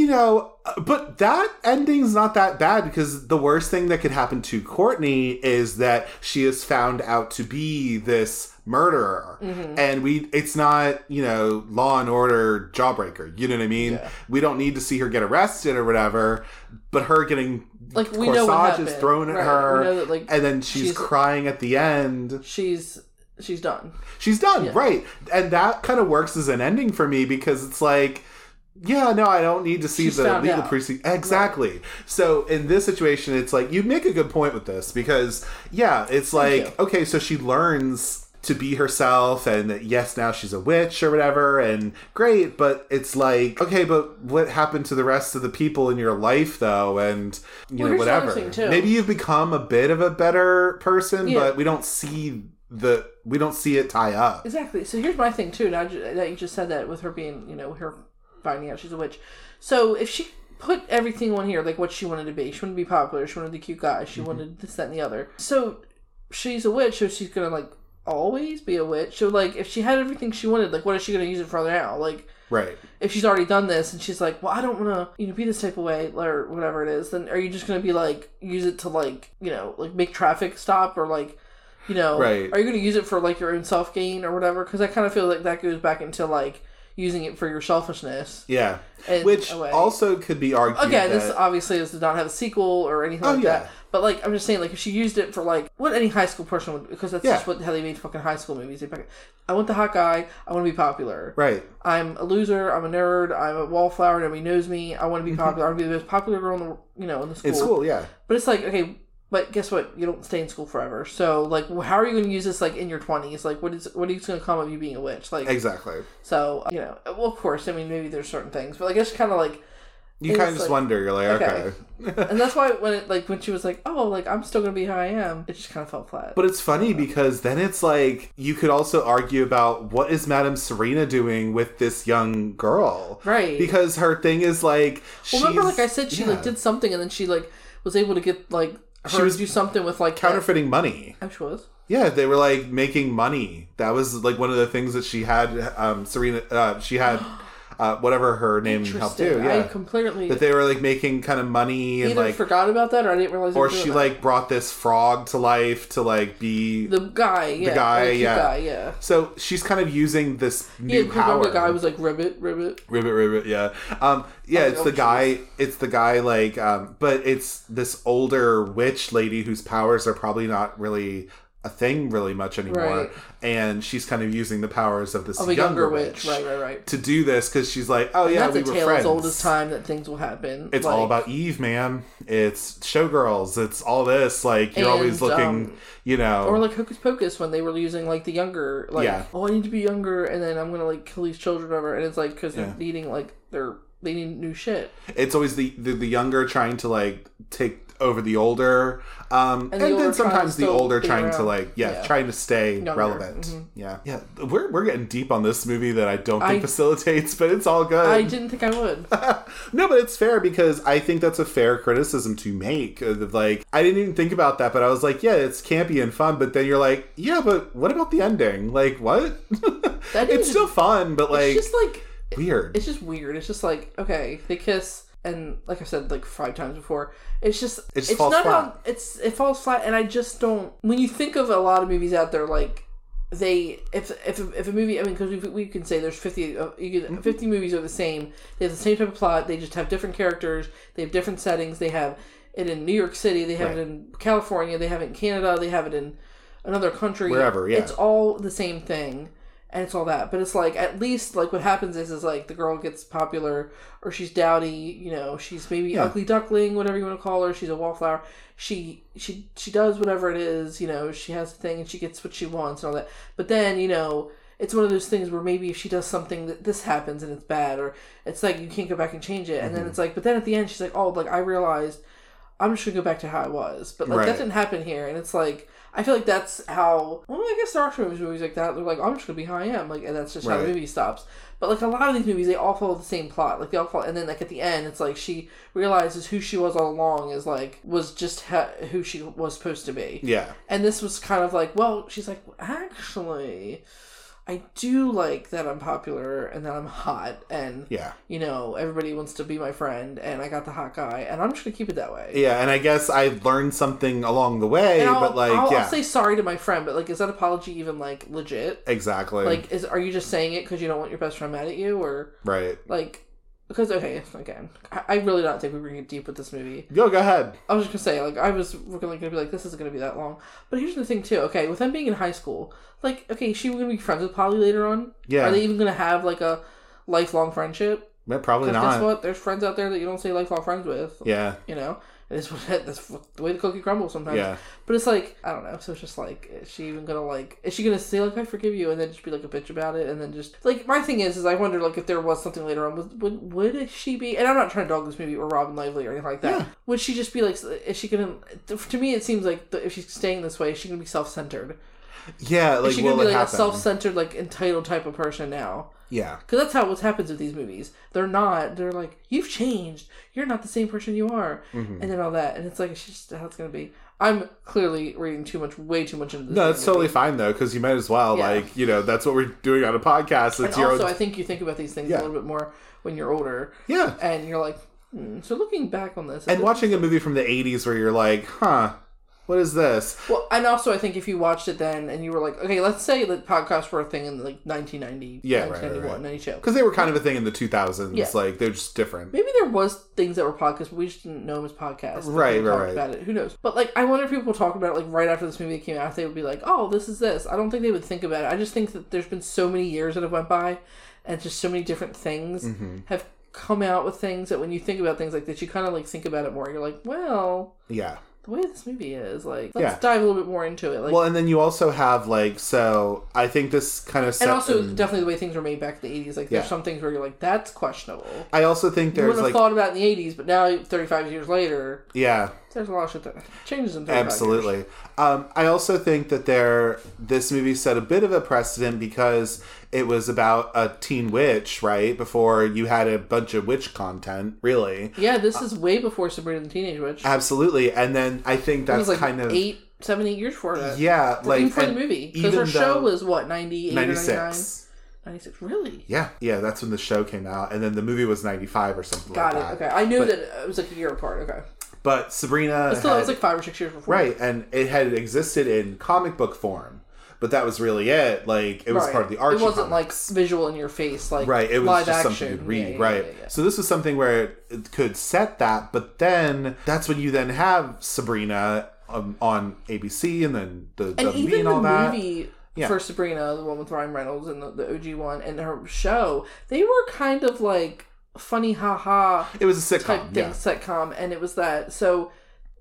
but that ending's not that bad, because the worst thing that could happen to Courtney is that she is found out to be this murderer. Mm-hmm. And it's not, Law and Order Jawbreaker. You know what I mean? Yeah. We don't need to see her get arrested or whatever, but her getting like corsages thrown at her, we know that, like, and then she's crying at the end. She's done. She's done, right. And that kind of works as an ending for me, because it's like, I don't need to see the legal precinct. Exactly. Right. So in this situation, it's like, you make a good point with this, because, it's like, okay, so she learns to be herself, and yes, now she's a witch or whatever, and great, but it's like, okay, but what happened to the rest of the people in your life, though? And, whatever. Maybe you've become a bit of a better person, but we don't see it tie up. Exactly. So here's my thing too. Now that you just said that, with her being, her finding out she's a witch. So if she put everything on here, like what she wanted to be, she wanted to be popular, she wanted the cute guy, she wanted this, that, and the other. So she's a witch, so she's gonna like always be a witch. So like if she had everything she wanted, like what is she gonna use it for now? Like, right. If she's already done this and she's like, well, I don't want to, be this type of way or whatever it is, then are you just gonna be like use it to like like make traffic stop, or like right. Are you going to use it for like your own self gain or whatever? Because I kind of feel like that goes back into like using it for your selfishness. Yeah, which also could be argued. Again, this obviously does not have a sequel or anything like that. But like I'm just saying, like if she used it for like what any high school person would, because that's just how they made fucking high school movies. I want the hot guy. I want to be popular. Right. I'm a loser. I'm a nerd. I'm a wallflower. Nobody knows me. I want to be popular. I want to be the most popular girl in the in the school. In school, yeah. But it's like, okay. But guess what? You don't stay in school forever. So, like, how are you going to use this, like, in your 20s? Like, what is going to come of you being a witch? Like, exactly. So, well, of course, I mean, maybe there's certain things. But, like, it's kind of like... You kind of just wonder. You're like, okay. And that's why when she was like, oh, like, I'm still going to be who I am, it just kind of fell flat. But it's funny because then it's like, you could also argue about what is Madame Serena doing with this young girl? Right. Because her thing is, like, well, remember, like I said, she, like, did something and then she, like, was able to get, like... She was do something with like counterfeiting money. Oh, she was. Yeah, they were like making money. That was like one of the things that she had. Serena, she had whatever her name helped do. Yeah, I completely that they were like making kind of money and either like forgot about that or I didn't realize. Or she like brought this frog to life to like be the guy. Yeah, the guy. Like, yeah, guy, yeah. So she's kind of using this new power. The guy was like ribbit. Yeah. Yeah, it's the guy. It's the guy, like, but it's this older witch lady whose powers are probably not really a thing really much anymore. Right. And she's kind of using the powers of this younger witch. Right. To do this, because she's like, oh, yeah, we were friends. That's a tale as old as time that things will happen. It's all about Eve, man. It's Showgirls. It's all this. Like, you're always looking, Or like Hocus Pocus when they were using, like, the younger, like, oh, I need to be younger, and then I'm going to, like, kill these children over. And it's like, because they're needing, like, they need new shit. It's always the younger trying to, like, take over the older. And then older sometimes the trying to older stay trying to around. like, Yeah. trying to stay Younger. relevant. Mhm. Yeah. Yeah. We're getting deep on this movie that I don't think facilitates, but it's all good. I didn't think I would. No, but it's fair because I think that's a fair criticism to make. Like, I didn't even think about that, but I was like, yeah, it's campy and fun, but then you're like, yeah, but what about the ending? Like, what? It's still fun, but like, It's just like... weird. It's just weird. It's just like, okay, they kiss, and like I said like 5 times before, it's falls not flat. how it falls flat. And I just don't, when you think of a lot of movies out there, like if a movie, I mean, because we can say there's 50 50 movies are the same. They have the same type of plot. They just have different characters. They have different settings. They have it in New York City. They have it in California. They have it in Canada. They have it in another country. Wherever, yeah. It's all the same thing. And it's all that. But it's like, at least, like, what happens is like, the girl gets popular, or she's dowdy, you know, she's maybe ugly duckling, whatever you want to call her, she's a wallflower. She does whatever it is, you know, she has a thing, and she gets what she wants and all that. But then, you know, it's one of those things where maybe if she does something that this happens and it's bad, or it's like, you can't go back and change it. And then it's like, but then at the end, she's like, oh, like, I realized I'm just gonna go back to how I was. But, like, that didn't happen here. And it's like, I feel like that's how, well, I guess there are movies like that. They're like, I'm just going to be how I am. Like, and that's just how the movie stops. But, like, a lot of these movies, they all follow the same plot. Like, they all follow, and then, like, at the end, it's like she realizes who she was all along is, like, was just who she was supposed to be. Yeah. And this was kind of like, well, she's like, actually, I do like that I'm popular and that I'm hot and, you know, everybody wants to be my friend and I got the hot guy and I'm just going to keep it that way. Yeah, and I guess I learned something along the way, but like, I'll say sorry to my friend, but, like, is that apology even, like, legit? Exactly. Like, are you just saying it because you don't want your best friend mad at you, or... Right. Like, because, okay, again, I really don't think we were going to get deep with this movie. Go ahead. I was just going to say, like, I was really going to be like, this isn't going to be that long. But here's the thing, too. Okay, with them being in high school, like, okay, is she going to be friends with Polly later on? Yeah. Are they even going to have, like, a lifelong friendship? Yeah, probably not. Guess what? There's friends out there that you don't stay lifelong friends with. Yeah. You know? That's the way the cookie crumbles sometimes. Yeah. But it's like, I don't know. So it's just like, is she even gonna, like, is she gonna say, like, I forgive you, and then just be like a bitch about it, and then just, like, my thing is I wonder, like, if there was something later on, would she be, and I'm not trying to dog this movie or Robin Lively or anything like that. Yeah. Would she just be like, is she gonna, to me it seems like if she's staying this way, is she gonna be self-centered? Yeah, like, is she gonna be like a self-centered, like, entitled type of person now? Yeah. Because that's how what happens with these movies. They're like, you've changed. You're not the same person you are. Mm-hmm. And then all that. And it's like, it's just how it's going to be. I'm clearly reading way too much into this. No, it's totally fine, though, because you might as well. Yeah. Like, you know, that's what we're doing on a podcast. And also, I think you think about these things a little bit more when you're older. Yeah. And you're like, so looking back on this. And watching a movie from the 80s where you're like, huh, what is this? Well, and also I think if you watched it then and you were like, okay, let's say the podcasts were a thing in like 1990, 1991, 92. Because they were kind of a thing in the 2000s. Yeah. Like, they're just different. Maybe there was things that were podcasts, but we just didn't know them as podcasts. Right. About it. Who knows? But, like, I wonder if people talk about it, like, right after this movie came out, they would be like, oh, this is this. I don't think they would think about it. I just think that there's been so many years that have went by and just so many different things have come out with things that when you think about things like this, you kind of, like, think about it more. You're like, well... Yeah. The way this movie is, like, let's dive a little bit more into it. Like, well, and then you also have, like, so I think this kind of... And also, definitely the way things were made back in the 80s. Like, there's some things where you're like, that's questionable. I also think there's, you wouldn't have thought about it in the 80s, but now, 35 years later... Yeah. There's a lot of shit that changes in 35 Absolutely. years. I also think that this movie set a bit of a precedent because it was about a teen witch, right? Before you had a bunch of witch content, really. Yeah, this is way before Sabrina the Teenage Witch. Absolutely. And then I think that's like kind of... 7, 8 years for it. Yeah. Like, even for the movie. Because her show was, what, 98 96. or 99? 96, really? Yeah, that's when the show came out. And then the movie was 95 or something like that. Got it, okay. I knew that it was like a year apart, okay. But Sabrina... It was like 5 or 6 years before. Right, and it had existed in comic book form. But that was really it. Like, it was part of the Archie It wasn't comics. like visual in your face, like right, it was live just action. something you'd read, Yeah. So this was something where it could set that, but then that's when you then have Sabrina on ABC and then the even and all the that. Movie for Sabrina, the one with Ryan Reynolds and the OG one, and her show, they were kind of like funny, haha. It was a sitcom, type thing, sitcom, and it was that. So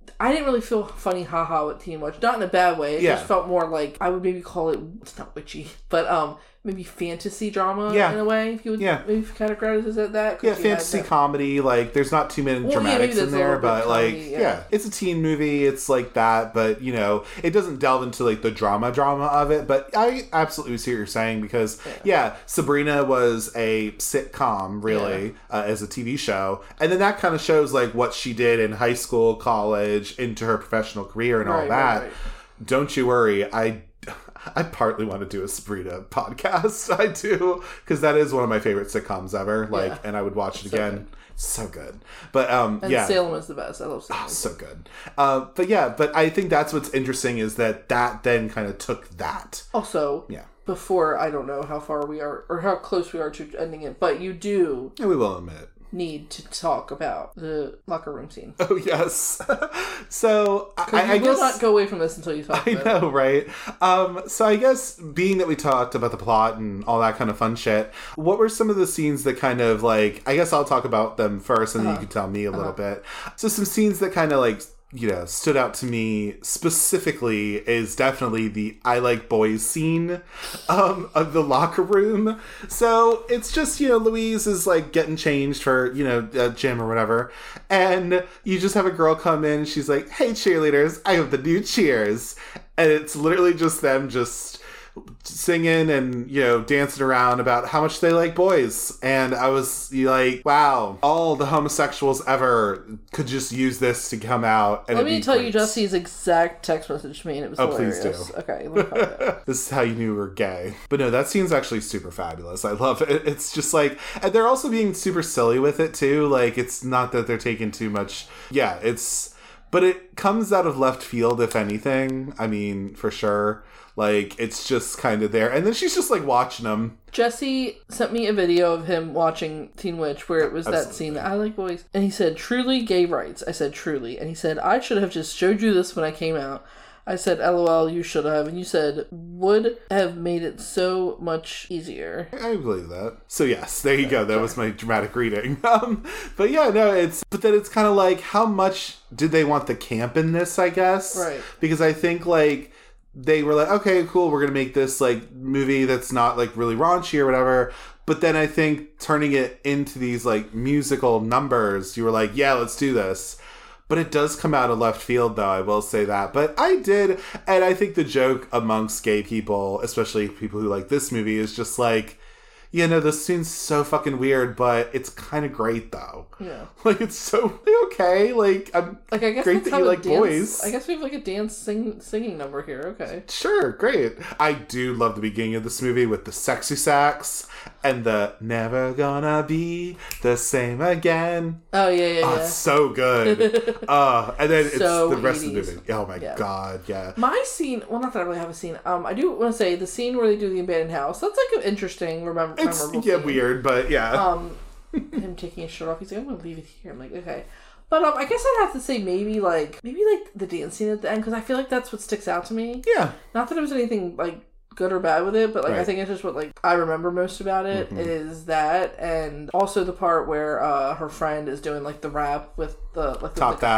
I didn't really feel funny haha with Teen Witch. Not in a bad way. It just felt more like, I would maybe call it, it's not witchy, but maybe fantasy drama in a way, if you would maybe categorize it that. Yeah, fantasy comedy, like, there's not too many dramatics in there, but, like, it's a teen movie, it's like that, but, you know, it doesn't delve into, like, the drama of it, but I absolutely see what you're saying, because, Sabrina was a sitcom, really, as a TV show, and then that kind of shows, like, what she did in high school, college, into her professional career and all that. Right. Don't you worry, I partly want to do a Sabrina podcast. I do, because that is one of my favorite sitcoms ever. Like, and I would watch it again. Good. So good. But and Salem is the best. I love Salem. Oh, so good. But I think that's what's interesting is that then kind of took that. Also, before, I don't know how far we are or how close we are to ending it, but you do. Yeah, we will admit. Need to talk about the locker room scene. Oh, yes. So, I guess... will not go away from this until you talk about it. I know, right? So, I guess, being that we talked about the plot and all that kind of fun shit, what were some of the scenes that kind of, like... I guess I'll talk about them first, and then you can tell me a little bit. So, some scenes that kind of, like... you know, stood out to me specifically is definitely the I Like Boys scene of the locker room. So it's just, you know, Louise is like getting changed for, you know, gym or whatever. And you just have a girl come in and she's like, hey, cheerleaders, I have the new cheers. And it's literally just them just singing and, you know, dancing around about how much they like boys. And I was like, wow, all the homosexuals ever could just use this to come out. And let me tell you Jesse's exact text message to me, and it was hilarious. Please do. Okay, let me find it. This is how you knew we were gay. But no, that scene's actually super fabulous. I love it. It's just like, and they're also being super silly with it too. Like, it's not that they're taking too much. Yeah, but it comes out of left field, if anything. I mean, for sure. Like, it's just kind of there. And then she's just, like, watching them. Jesse sent me a video of him watching Teen Witch where it was that scene that I Like Boys. And he said, truly gay rights. I said, truly. And he said, I should have just showed you this when I came out. I said, LOL, you should have. And you said, would have made it so much easier. I believe that. So, yes, there you go. That was my dramatic reading. But yeah, no, but then it's kind of like, how much did they want the camp in this, I guess? Right. Because I think, like... they were like, okay, cool, we're gonna make this like movie that's not like really raunchy or whatever. But then I think turning it into these like musical numbers, you were like, yeah, let's do this. But it does come out of left field, though, I will say that. But I did, and I think the joke amongst gay people, especially people who like this movie, is just like, you know, this scene's so fucking weird, but it's kind of great, though. Yeah. Like, it's so okay. Like, I guess great that you like boys. I guess we have, like, a dance singing number here. Okay. Sure, great. I do love the beginning of this movie with the sexy sax and the never gonna be the same again. Oh, yeah. It's so good. And then so it's the rest 80s. of the movie. Oh, my God, yeah. My scene, well, not that I really have a scene. I do want to say the scene where they do the abandoned house, that's, like, an interesting, memorable scene. Weird, but yeah. Him taking his shirt off, he's like, I'm gonna leave it here. I'm like, okay. But I guess I'd have to say maybe the dance scene at the end, because I feel like that's what sticks out to me. Yeah. Not that it was anything, like, good or bad with it, but, like, right. I think it's just what, like, I remember most about it is that, and also the part where her friend is doing, like, the rap with the, like,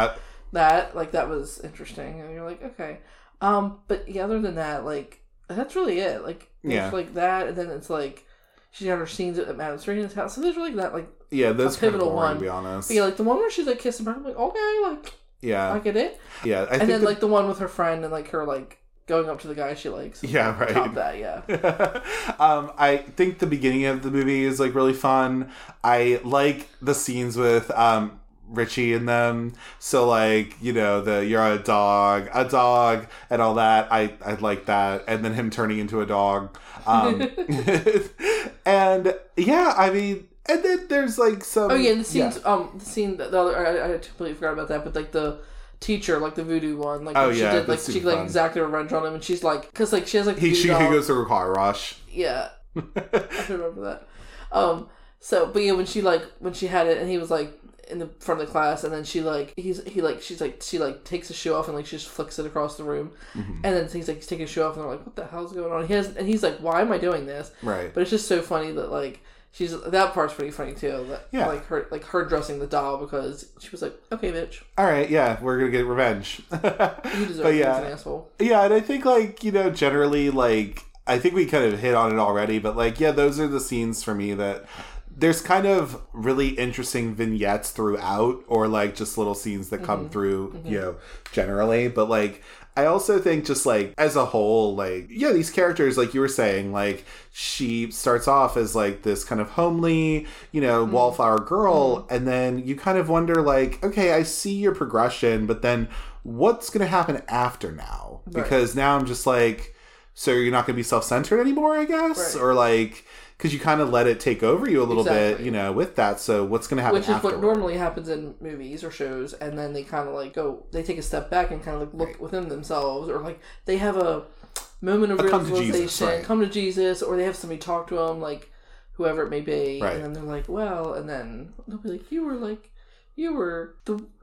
that was interesting, and you're like, okay. But yeah, other than that, like, that's really it. Like, there's, like, that, and then it's, like, she's got her scenes at Madame Serena's house. So there's really that, like, that's a pivotal boring, one. To be honest. But yeah, like, the one where she's, like, kissing her, I'm like, okay, like, I get it. Yeah. And then, like, the one with her friend and, like, her, like, going up to the guy she likes. Yeah, right. Top that, yeah. I think the beginning of the movie is, like, really fun. I like the scenes with, Richie in them. So, like, you know, you're a dog and all that. I like that. And then him turning into a dog. And yeah, I mean, and then there's like some. Oh yeah, the scenes. The scene. The other. I completely forgot about that. But like the teacher, like the voodoo one, like she did, like she like exacted revenge on him, and she's like, because like she has like she goes through a car wash. Yeah, I remember that. So, but yeah, when she had it, and he was like in the front of the class, and then she takes his shoe off and like she just flicks it across the room, and then he's taking his shoe off, and they're like, what the hell's going on? He's like, why am I doing this? Right. But it's just so funny that like that part's pretty funny too. That, Yeah. like her dressing the doll because she was like, okay, bitch, All right, yeah, we're gonna get revenge. you deserve But it yeah. as an asshole. Yeah, and I think, like, you know, generally, like, I think we kind of hit on it already, but, like, yeah, those are the scenes for me that there's kind of really interesting vignettes throughout, or, like, just little scenes that come through, you know, generally. But, like, I also think just, like, as a whole, like, yeah, these characters, like you were saying, like, she starts off as, like, this kind of homely, you know, wallflower girl, and then you kind of wonder, like, okay, I see your progression, but then what's going to happen after now? Because now I'm just like, so you're not going to be self-centered anymore, I guess? Right. Or, like, because you kind of let it take over you a little bit, Exactly. you know, with that. So what's going to happen Which is afterward? what normally happens in movies or shows, and then they kind of like they take a step back and kind of like look within themselves, or like they have a moment of come to realization, Jesus, right. come to Jesus, or they have somebody talk to them, like whoever it may be, Right. and then they're like, well, and then they'll be like, you were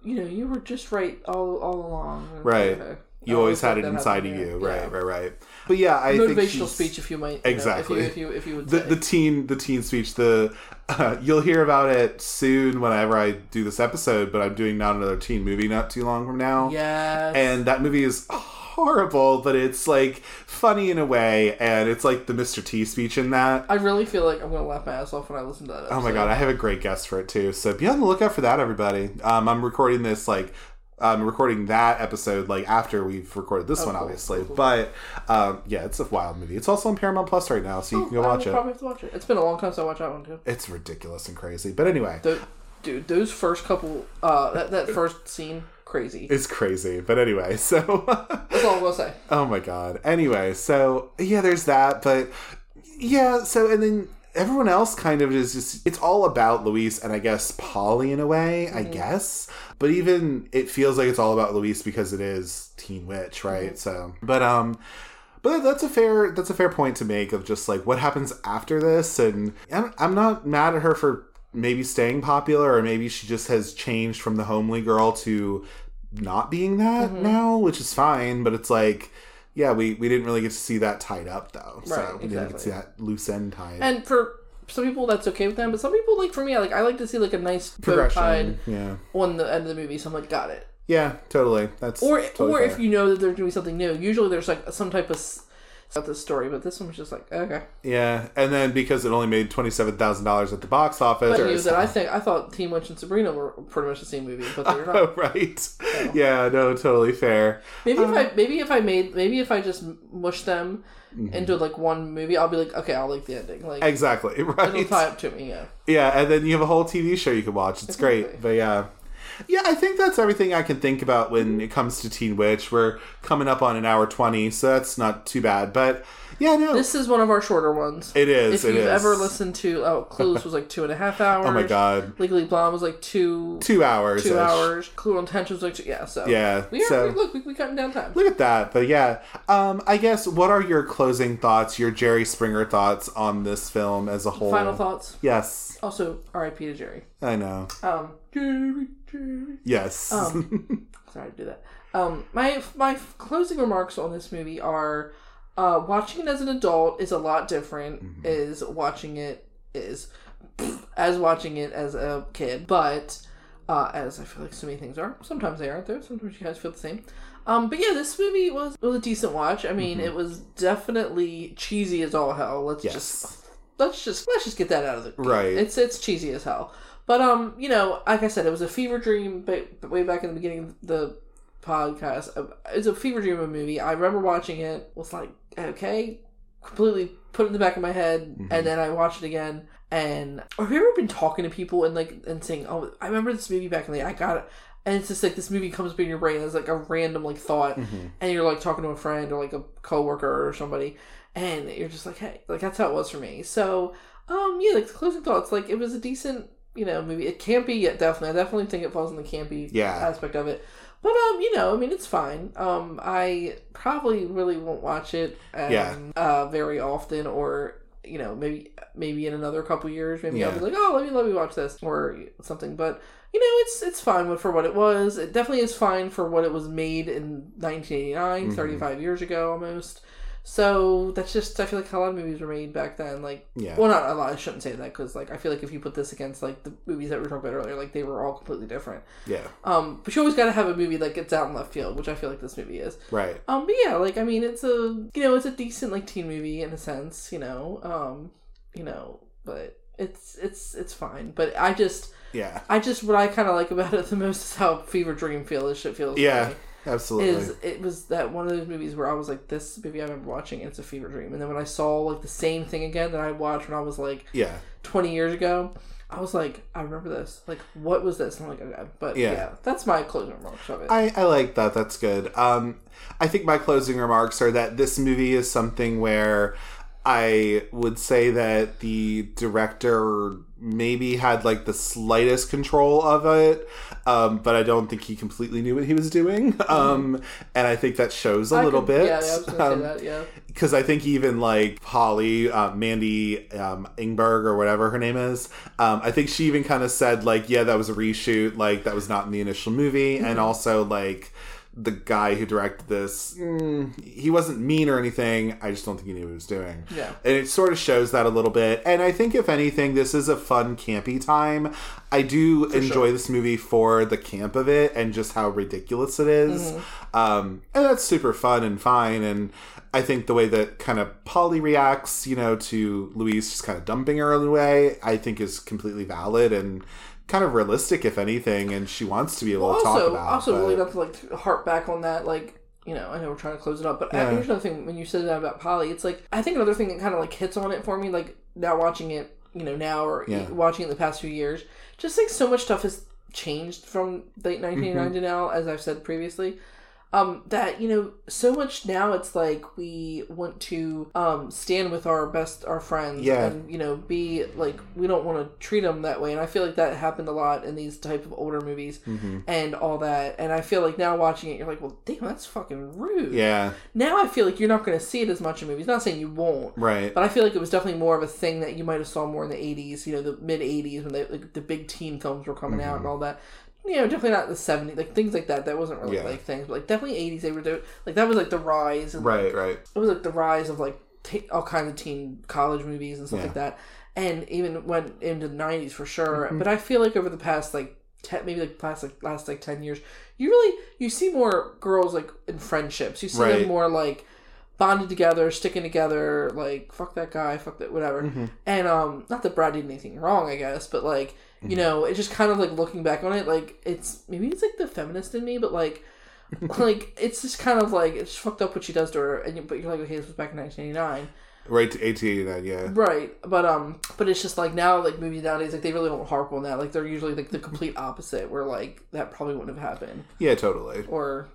just right all along, and Right. okay. You I always had it let that inside happen, of you, yeah. right. But yeah, I think Motivational she's- speech, if you might, Exactly. if you would say. the teen speech. You'll hear about it soon whenever I do this episode. But I'm doing not another teen movie not too long from now. Yes. And that movie is horrible, but it's like funny in a way, and it's like the Mr. T speech in that. I really feel like I'm gonna laugh my ass off when I listen to that episode. Oh my god, I have a great guest for it too. So be on the lookout for that, everybody. I'm recording this I'm recording that episode like after we've recorded this one, cool, obviously. cool. But yeah, it's a wild movie. It's also on Paramount Plus right now, so you can go watch I it. probably have to watch it. It's been a long time since I watched that one too. It's ridiculous and crazy. But anyway, Dude, those first couple, that first scene, crazy. it's crazy. But anyway, so That's all I'm gonna say. oh my god. Anyway, so yeah, there's that. But yeah, so and then everyone else kind of is just, it's all about Luis and I guess Polly in a way, I guess. But even it feels like it's all about Luis because it is Teen Witch, right? So, but that's a fair point to make of just like what happens after this. And I'm not mad at her for maybe staying popular, or maybe she just has changed from the homely girl to not being that now, which is fine. But it's like, yeah, we didn't really get to see that tied up though. So Right, we didn't get to see exactly. that loose end tied. And for some people, that's okay with them, but some people, like for me, I like to see like a nice bow Progression, tied yeah. on the end of the movie. So I'm like, got it. Yeah, totally. That's Or totally if fair. you know that there's doing something new, usually there's like some type of about this story, but this one was just like, okay. Yeah, and then because it only made $27,000 at the box office. But news that I thought Teen Witch and Sabrina were pretty much the same movie, but they're not. Oh, right. Yeah, no, totally fair. Maybe if I just mush them into like one movie, I'll be like, okay, I'll like the ending. Like Exactly, right. it'll tie up to me. Yeah. Yeah, and then you have a whole TV show you can watch. It's great. Exactly. But yeah. Yeah, I think that's everything I can think about when it comes to Teen Witch. We're coming up on an hour 20, so that's not too bad. But yeah, no. This is one of our shorter ones. It is, If it you've is. ever listened to Clueless was like 2.5 hours. Oh my god. Legally Blonde was like 2 hours. 2 hours. Cruel Intentions was like 2, yeah. So Yeah, we are. so- We cutting down time. Look at that. But yeah, I guess, what are your closing thoughts, your Jerry Springer thoughts on this film as a whole? Final thoughts. Yes. Also, R.I.P. to Jerry. I know. Jerry. Yes. Sorry to do that. My closing remarks on this movie are watching it as an adult is a lot different as watching it as a kid, but as I feel like so many things are. Sometimes they aren't though. Sometimes you guys feel the same. But yeah, this movie was a decent watch. I mean, it was definitely cheesy as all hell. Let's just get that out of the Right. It's cheesy as hell. But you know, like I said, it was a fever dream. But way back in the beginning of the podcast, it's a fever dream of a movie. I remember watching it. Was like, okay, completely put it in the back of my head, and then I watched it again. And have you ever been talking to people and saying, "Oh, I remember this movie back in the day. I got it." And it's just like this movie comes up in your brain as like a random like thought, and you're like talking to a friend or like a coworker or somebody, and you're just like, hey, like that's how it was for me. So, yeah, like the closing thoughts, like it was a decent, you know, movie. It campy, yeah, definitely. I definitely think it falls in the campy aspect of it. But you know, I mean, it's fine. I probably really won't watch it very often, or you know, maybe in another couple years, maybe I'll be like, oh, let me watch this or something. But you know, it's fine for what it was. It definitely is fine for what it was made in 1989, 35 years ago almost. So that's just, I feel like how a lot of movies were made back then. Like, Yeah. well, not a lot. I shouldn't say that because, like, I feel like if you put this against like the movies that we were talking about earlier, like they were all completely different. Yeah. But you always got to have a movie that gets out in left field, which I feel like this movie is. Right. But yeah, like I mean, it's a decent like teen movie in a sense, but it's fine. But I just what I kind of like about it the most is how Fever Dream feels. Yeah. Like. Absolutely. It was that one of those movies where I was like, this movie I remember watching, and it's a fever dream. And then when I saw like the same thing again that I watched when I was like 20 years ago, I was like, I remember this. Like, what was this? And I'm like, okay. But yeah, that's my closing remarks of it. I like that. That's good. I think my closing remarks are that this movie is something where I would say that the director maybe had like the slightest control of it, but I don't think he completely knew what he was doing. And I think that shows a little bit. Yeah, I was gonna say that, yeah. Because I think even like Polly, Mandy Ingberg or whatever her name is, I think she even kind of said like, yeah, that was a reshoot, like that was not in the initial movie, and also like the guy who directed this, he wasn't mean or anything. I just don't think he knew what he was doing. Yeah. And it sort of shows that a little bit. And I think, if anything, this is a fun, campy time. I do enjoy this movie for the camp of it and just how ridiculous it is. And that's super fun and fine. And I think the way that kind of Polly reacts, to Louise just kind of dumping her in a way, I think is completely valid and kind of realistic, if anything, and she wants to be able to talk about. Also, really not to like harp back on that, like, I know we're trying to close it up, but here's another thing. When you said that about Polly, it's like, I think another thing that kind of like hits on it for me, like now watching it, now or watching it in the past few years, just like so much stuff has changed from late 1989 to now, as I've said previously. That, so much now it's like we want to stand with our friends and, be like, we don't want to treat them that way. And I feel like that happened a lot in these type of older movies and all that. And I feel like now watching it, you're like, well, damn, that's fucking rude. Yeah. Now I feel like you're not going to see it as much in movies. Not saying you won't. Right. But I feel like it was definitely more of a thing that you might have saw more in the 80s, the mid 80s when the big teen films were coming out and all that. Definitely not the 70s, like things like that. That wasn't really like things, but like definitely 80s. They were doing like that was like the rise, and right. It was like the rise of like all kinds of teen college movies and stuff like that, and even went into the 90s for sure. But I feel like over the past like last 10 years, you see more girls like in friendships. You see them more like bonded together, sticking together, like fuck that guy, fuck that whatever. And not that Brad did anything wrong, I guess, but like. It's just kind of like looking back on it, like it's like the feminist in me, but like it's just kind of like it's fucked up what she does to her, but you're like, okay, this was back in 1989, right? To 1889, yeah, right. But it's just like now, like movies nowadays, like they really don't harp on that. Like they're usually like the complete opposite, where like that probably wouldn't have happened. Yeah, totally. Or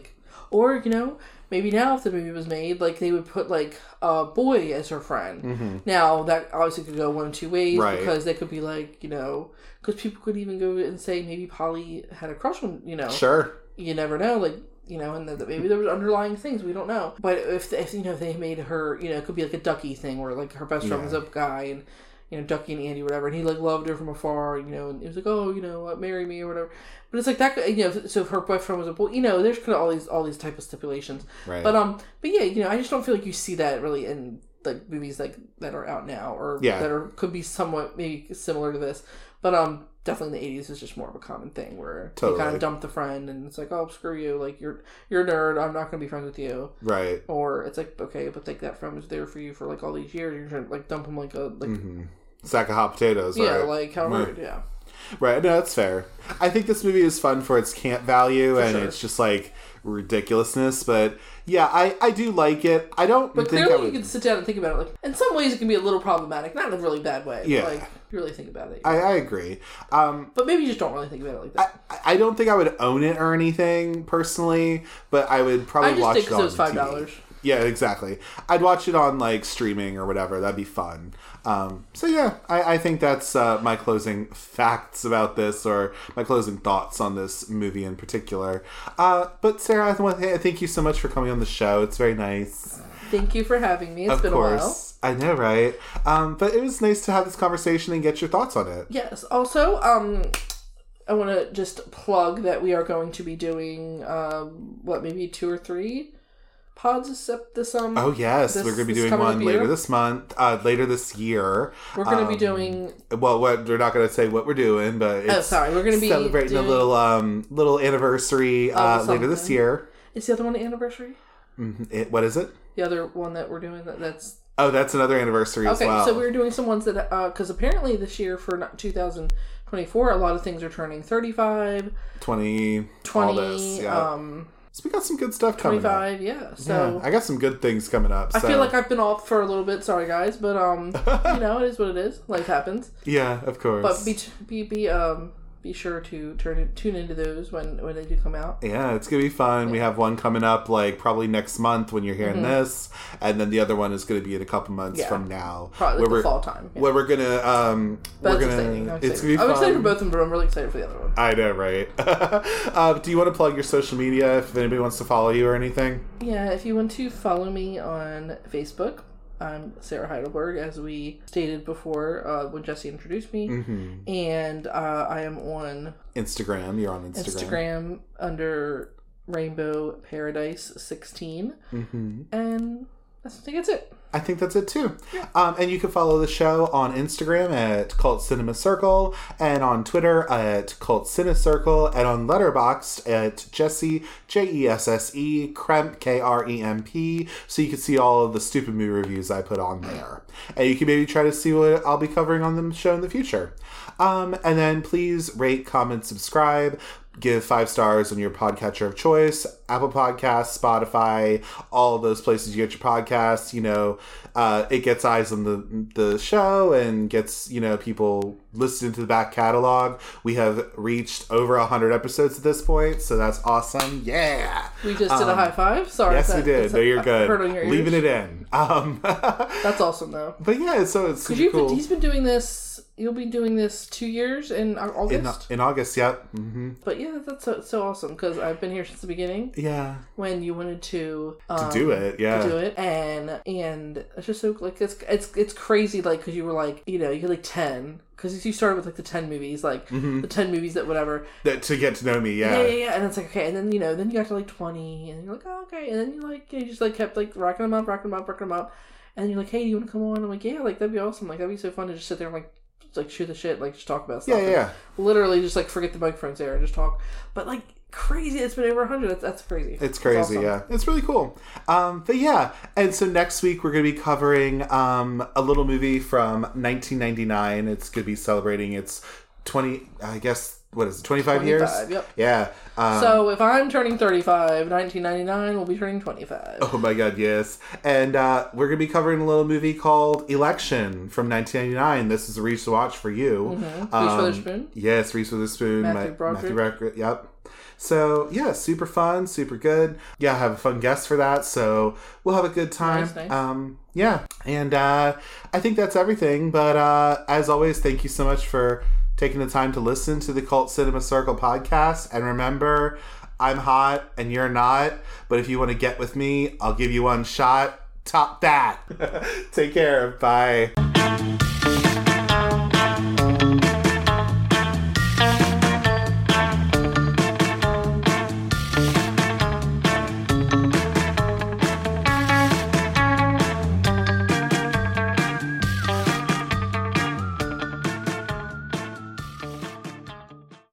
maybe now if the movie was made, like they would put like a boy as her friend. Now that obviously could go one of two ways, because they could be like, because people could even go and say maybe Polly had a crush on, Sure. You never know, like, and that maybe there was underlying things we don't know. But if they made her, it could be like a Ducky thing where like her best friend was a guy and Ducky and Andy, whatever, and he like loved her from afar, and it was like, oh, marry me or whatever. But it's like that, so if her boyfriend was a boy, there's kind of all these type of stipulations. Right. But yeah, I just don't feel like you see that really in like movies like that are out now or that could be somewhat maybe similar to this. But definitely in the 80s is just more of a common thing where you kind of dump the friend and it's like, oh, screw you, like you're a nerd, I'm not going to be friends with you. Right. Or it's like, okay, but like that friend was there for you for like all these years, you're trying to like dump him like a sack of hot potatoes. Yeah, right? like how rude, yeah. Right, no, that's fair. I think this movie is fun for its camp value it's just like ridiculousness, but yeah, I do like it. I don't but think clearly you can sit down and think about it. Like in some ways it can be a little problematic, not in a really bad way. Yeah. But, like if you really think about it. I agree. But maybe you just don't really think about it like that. I don't think I would own it or anything personally, but I would probably watch it on it was $5. Yeah, exactly. I'd watch it on like streaming or whatever. That'd be fun. So yeah, I think that's my closing facts about this, or my closing thoughts on this movie in particular. But Sarah, I want to thank you so much for coming on the show. It's very nice. Thank you for having me. It's been a while. I know, right? But it was nice to have this conversation and get your thoughts on it. Yes. Also, I want to just plug that we are going to be doing, maybe 2 or 3 pods this Oh yes, we're going to be doing one later this month, later this year. We're going to be doing. Well, we're not going to say what we're doing, but we're going to be celebrating a little anniversary later this year. Is the other one an anniversary? Mm-hmm. What is it? The other one that we're doing that's. Oh, that's another anniversary as well. Okay, so we're doing some ones that because apparently this year for 2024, a lot of things are turning 35, 20 all this, yeah. So we got some good stuff coming 25, up. yeah. So I got some good things coming up. I feel like I've been off for a little bit. Sorry, guys, but you know, it is what it is. Life happens. Yeah, of course. But be sure to tune into those when they do come out. Yeah, it's gonna be fun. Yeah. We have one coming up like probably next month when you're hearing this, and then the other one is gonna be in a couple months from now. Probably the fall time. Yeah. Where we're gonna it's gonna be fun. I'm excited for both of them, but I'm really excited for the other one. I know, right? Do you want to plug your social media if anybody wants to follow you or anything? Yeah, if you want to follow me on Facebook, I'm Sarah Heidelberg, as we stated before when Jesse introduced me. Mm-hmm. And I am on Instagram. You're on Instagram under Rainbow Paradise 16. Mm-hmm. And I think that's it. I think that's it too. Yeah. And you can follow the show on Instagram at Cult Cinema Circle, and on Twitter at Cult Cine Circle, and on Letterboxd at Jesse Jesse Kremp Kremp. So you can see all of the stupid movie reviews I put on there, and you can maybe try to see what I'll be covering on the show in the future. And then please rate, comment, subscribe. Give 5 stars on your podcatcher of choice, Apple Podcasts, Spotify, all those places you get your podcasts. You know, it gets eyes on the show and gets, you know, people listening to the back catalog. We have reached over 100 episodes at this point, so that's awesome. Yeah! We just did a high five? Sorry. Yes, we did. No, you're good. Heard on your ears. Leaving it in. That's awesome, though. But yeah, so it's super cool. He's been doing this... You'll be doing this 2 years in August? In August, yep. Mm-hmm. But yeah, that's so awesome, because I've been here since the beginning. Yeah. When you wanted to do it, yeah. To do it, and it's just so, like, it's crazy, like, because you were, like, you know, you had, like, 10... Because you started with, like, the 10 movies, like, the 10 movies that whatever. That to get to know me, yeah. Yeah. And it's like, okay. And then, you know, then you got to, like, 20. And you're like, oh, okay. And then you, like, you just, like, kept, like, racking them up. And you're like, hey, do you want to come on? I'm like, yeah, like, that'd be awesome. Like, that'd be so fun to just sit there and, like shoot the shit, like, just talk about stuff. Yeah. Literally just, like, forget the microphones there and just talk. But, like, crazy. It's been over 100. That's crazy. It's crazy, awesome. Yeah. It's really cool. But yeah. And so next week we're going to be covering a little movie from 1999. It's going to be celebrating its 25 years? Yep. Yeah. So if I'm turning 35, 1999 will be turning 25. Oh my god, yes. And we're going to be covering a little movie called Election from 1999. This is a Reese to watch for you. Mm-hmm. Reese Witherspoon? Yes, Reese Witherspoon. Matthew Broderick. Yep. So, yeah, super fun, super good. Yeah, I have a fun guest for that, so we'll have a good time. Nice. Yeah, and I think that's everything. But as always, thank you so much for taking the time to listen to the Cult Cinema Circle podcast. And remember, I'm hot and you're not, but if you want to get with me, I'll give you one shot. Top that. Take care. Bye.